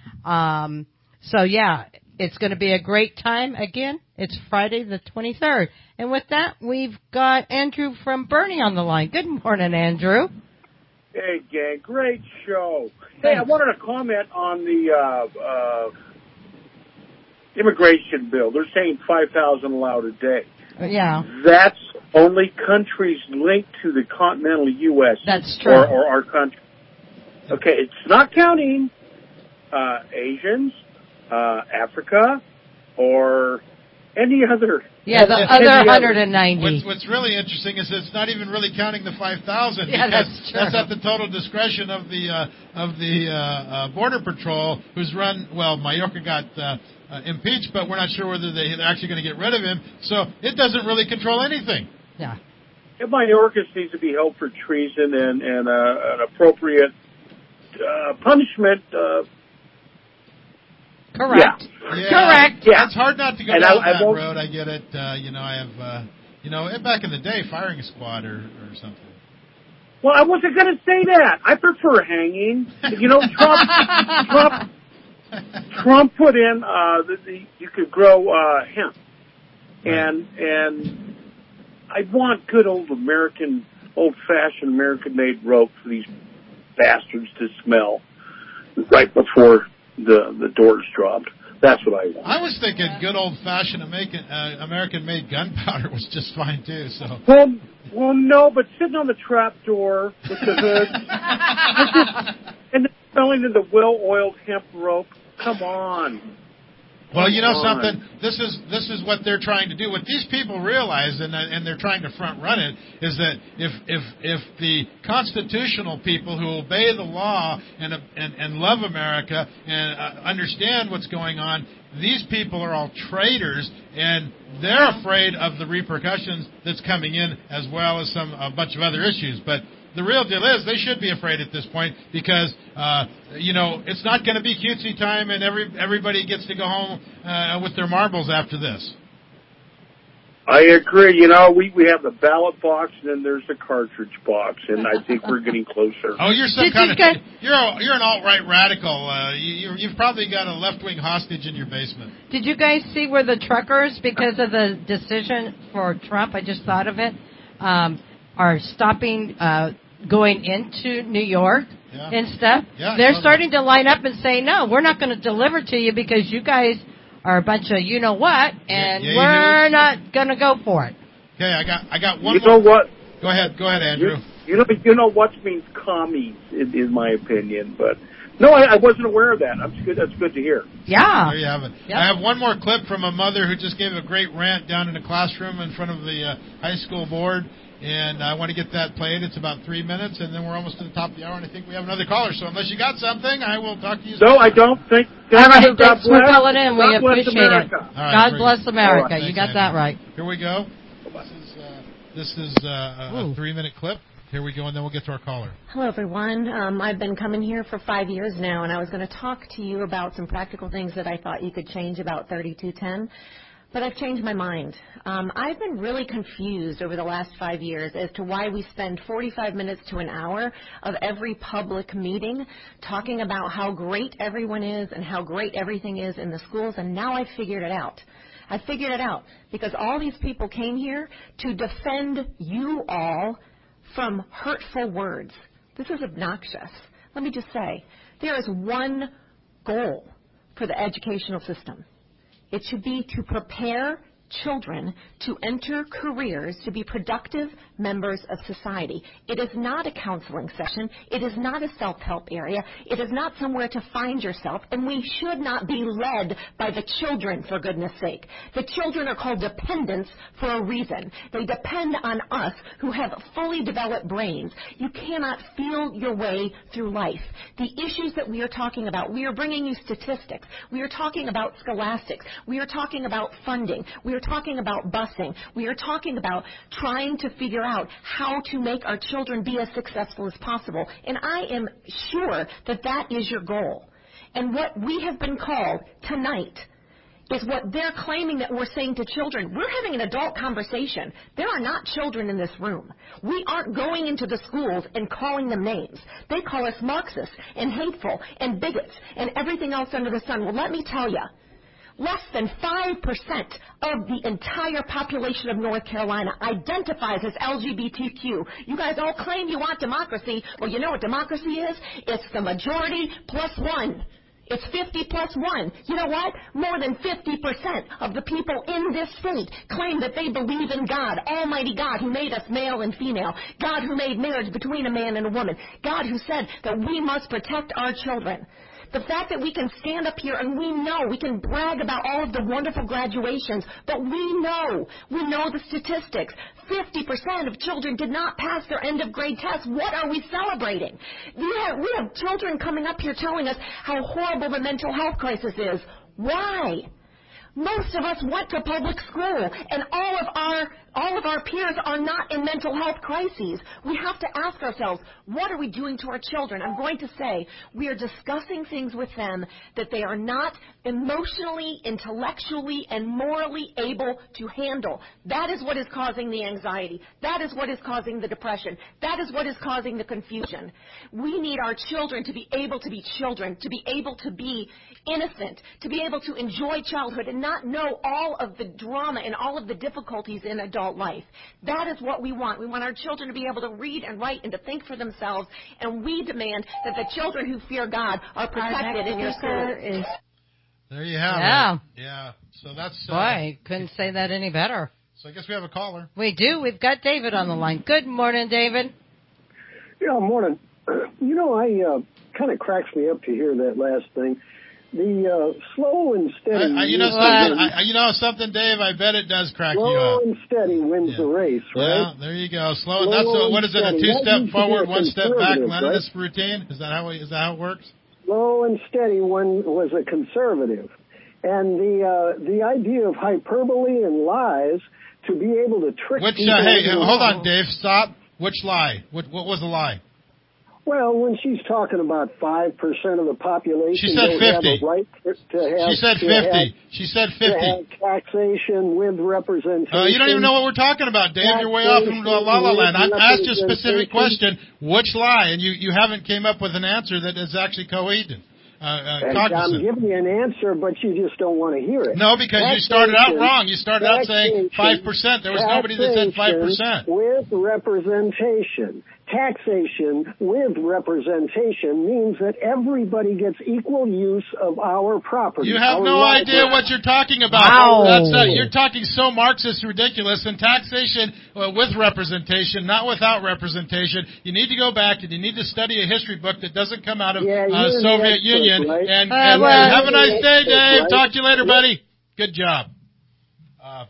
Um, so yeah, it's going to be a great time. Again, it's Friday the twenty-third. And with that, we've got Andrew from Bernie on the line. Good morning, Andrew. Hey, gang, great show. Hey, I wanted to comment on the uh, uh, immigration bill. They're saying five thousand allowed a day. Yeah. That's only countries linked to the continental U S That's true. Or, or our country. Okay, it's not counting uh, Asians, uh, Africa, or any other. Yeah, the And- other any one hundred ninety. What's, what's really interesting is it's not even really counting the five thousand. Yeah, because that's true. That's at the total discretion of the uh, of the uh, uh, Border Patrol, who's run. Well, Mayorkas got uh, uh, impeached, but we're not sure whether they, they're actually going to get rid of him. So it doesn't really control anything. Yeah. And Mayorkas needs to be held for treason and and uh, an appropriate uh, punishment. Uh, Correct. Yeah. Correct. Yeah. It's hard not to go And down I- I that won't- road. I get it. Uh, you know, I have. Uh, you know, back in the day, firing squad or, or something. Well, I wasn't going to say that. I prefer hanging. You know, Trump, Trump, Trump put in uh, the, the you could grow uh, hemp, and and I want good old American, old-fashioned American-made rope for these bastards to smell right before the the doors dropped. That's what I want. I was thinking good old-fashioned American uh, American-made gunpowder was just fine too. So. Well, well, no, but sitting on the trap door with the hood and then smelling in the well-oiled hemp rope. Come on. Well, you know Come on. something. This is this is what they're trying to do. What these people realize, and and they're trying to front run it, is that if if if the constitutional people who obey the law and and, and love America and uh, understand what's going on, these people are all traitors, and they're afraid of the repercussions that's coming in, as well as some a bunch of other issues. But the real deal is they should be afraid at this point because, uh, you know, it's not going to be cutesy time and every everybody gets to go home uh, with their marbles after this. I agree. You know, we, we have the ballot box and then there's the cartridge box, and I think we're getting closer. Oh, you're some Did kind you of guys- you're a, you're an alt-right radical. Uh, you, you've probably got a left-wing hostage in your basement. Did you guys see where the truckers, because of the decision for Trump, I just thought of it, um, are stopping uh, going into New York Yeah. and stuff? Yeah, They're totally. starting to line up and say, no, we're not going to deliver to you because you guys are a bunch of you-know-what, and Yeah, yeah, we're you- not going to go for it. Okay, I got I got one You more. know what? Go ahead, go ahead, Andrew. You, you know, you know what means commies, in, in my opinion. But no, I, I wasn't aware of that. That's good. That's good to hear. Yeah. There you have it. Yep. I have one more clip from a mother who just gave a great rant down in a classroom in front of the uh, high school board, and I want to get that played. It's about three minutes, and then we're almost to the top of the hour, and I think we have another caller. So unless you got something, I will talk to you. No, I don't think. All right, God thanks for bless- calling in. We God bless appreciate America. it. All right, God very bless good. America. All right, You thanks, got that Andrew. right. Here we go. This is uh, this is uh, a, a Ooh. three-minute clip. Here we go, and then we'll get to our caller. Hello, everyone. Um, I've been coming here for five years now, and I was going to talk to you about some practical things that I thought you could change about thirty-two ten, but I've changed my mind. Um, I've been really confused over the last five years as to why we spend forty-five minutes to an hour of every public meeting talking about how great everyone is and how great everything is in the schools, and now I've figured it out. I figured it out because all these people came here to defend you all from hurtful words. This is obnoxious. Let me just say, there is one goal for the educational system. It should be to prepare children to enter careers to be productive members of society. It is not a counseling session. It is not a self-help area. It is not somewhere to find yourself, and we should not be led by the children, for goodness sake. The children are called dependents for a reason. They depend on us who have fully developed brains. You cannot feel your way through life. The issues that we are talking about, we are bringing you statistics. We are talking about scholastics. We are talking about funding. We are talking about busing. We are talking about trying to figure out how to make our children be as successful as possible. And I am sure that that is your goal. And what we have been called tonight is what they're claiming that we're saying to children. We're having an adult conversation. There are not children in this room. We aren't going into the schools and calling them names. They call us Marxists and hateful and bigots and everything else under the sun. Well, let me tell you, less than five percent of the entire population of North Carolina identifies as L G B T Q. You guys all claim you want democracy. Well, you know what democracy is? It's the majority plus one. It's fifty plus one. You know what? More than fifty percent of the people in this state claim that they believe in God, Almighty God, who made us male and female, God who made marriage between a man and a woman, God who said that we must protect our children. The fact that we can stand up here and we know, we can brag about all of the wonderful graduations, but we know, we know the statistics. fifty percent of children did not pass their end of grade tests. What are we celebrating? We have, we have children coming up here telling us how horrible the mental health crisis is. Why? Most of us went to public school, and all of our all of our peers are not in mental health crises. We have to ask ourselves, what are we doing to our children? I'm going to say we are discussing things with them that they are not emotionally, intellectually, and morally able to handle. That is what is causing the anxiety. That is what is causing the depression. That is what is causing the confusion. We need our children to be able to be children, to be able to be innocent, to be able to enjoy childhood and not know all of the drama and all of the difficulties in adult life. That is what we want. We want our children to be able to read and write and to think for themselves, and we demand that the children who fear God are protected in your schools. There you have yeah. it. Yeah. So that's... Uh, Boy, couldn't say that any better. So I guess we have a caller. We do. We've got David on the line. Good morning, David. Yeah, morning. You know, I uh, kind of cracks me up to hear that last thing. The uh, slow and steady. I, I, you know something, I, you know something, Dave. I bet it does crack slow you up. Slow and steady wins yeah. the race, right? Yeah, there you go. Slow. slow that's a, what is it? A two-step forward, one step back Leninist right? routine. Is that how? Is that how it works? Slow and steady one was a conservative, and the uh, the idea of hyperbole and lies to be able to trick. Which? people Uh, hey, into hold on, Dave. Stop. Which lie? What? What was the lie? Well, when she's talking about five percent of the population she said don't fifty. have a right to have... She said fifty. Have, she said fifty. To have taxation with representation. Uh, you don't even know what we're talking about, Dave. You're way off in La La Land. I asked you a specific question, which lie, and you, you haven't came up with an answer that is actually coherent. Uh, uh, I'm giving you an answer, but you just don't want to hear it. No, because taxation, you started out wrong. You started out saying five percent. There was nobody that said five percent. With representation. Taxation with representation means that everybody gets equal use of our property. You have no library. idea what you're talking about. Wow. That's uh, you're talking so Marxist ridiculous. And taxation uh, with representation, not without representation. You need to go back and you need to study a history book that doesn't come out of yeah, uh, Soviet expert, Union. Right? And, uh, and, well, and have a nice day, Dave. Right? Talk to you later, buddy. Good job. Uh,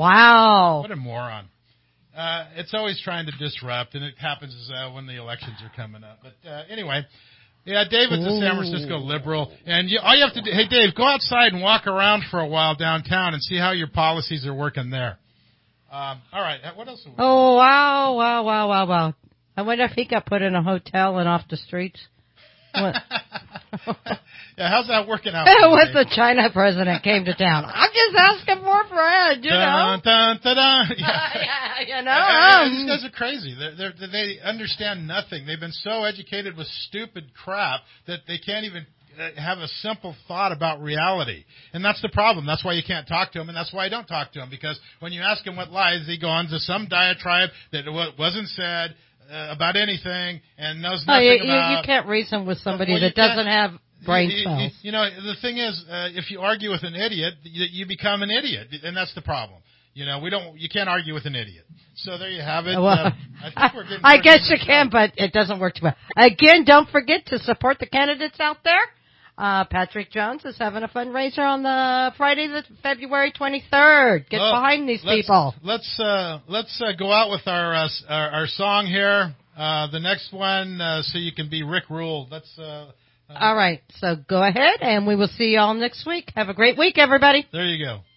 wow. What a moron. Uh, it's always trying to disrupt, and it happens uh, when the elections are coming up. But uh, anyway, yeah, David's a San Francisco liberal, and you, all you have to do, hey, Dave, go outside and walk around for a while downtown and see how your policies are working there. Um, all right, what else? Are we oh, wow, wow, wow, wow, wow. I wonder if he got put in a hotel and off the streets. yeah, how's that working out? What the China president came to town. I'm just asking for a friend, you dun, know. Dun, dun, dun. Yeah. Uh, yeah, you know. Uh, Um, these guys are crazy. They're, they're, they understand nothing. They've been so educated with stupid crap that they can't even have a simple thought about reality. And that's the problem. That's why you can't talk to him, and that's why I don't talk to him, because when you ask him what lies, he goes on to some diatribe that wasn't said uh, about anything and knows nothing oh, you, about. You, you can't reason with somebody well, that doesn't have brain you, cells. You, you know, the thing is, uh, if you argue with an idiot, you, you become an idiot, and that's the problem. You know, we don't. You can't argue with an idiot. So there you have it. Well, uh, I, think we're getting, I we're guess getting you can, but it doesn't work too well. Again, don't forget to support the candidates out there. Uh, Patrick Jones is having a fundraiser on the Friday, the February twenty-third. Get well, behind these let's, people. Let's uh, let's uh, go out with our uh, our, our song here. Uh, the next one, uh, so you can be Rick ruled. Let's. Uh, uh, All right, so go ahead, and we will see you all next week. Have a great week, everybody. There you go.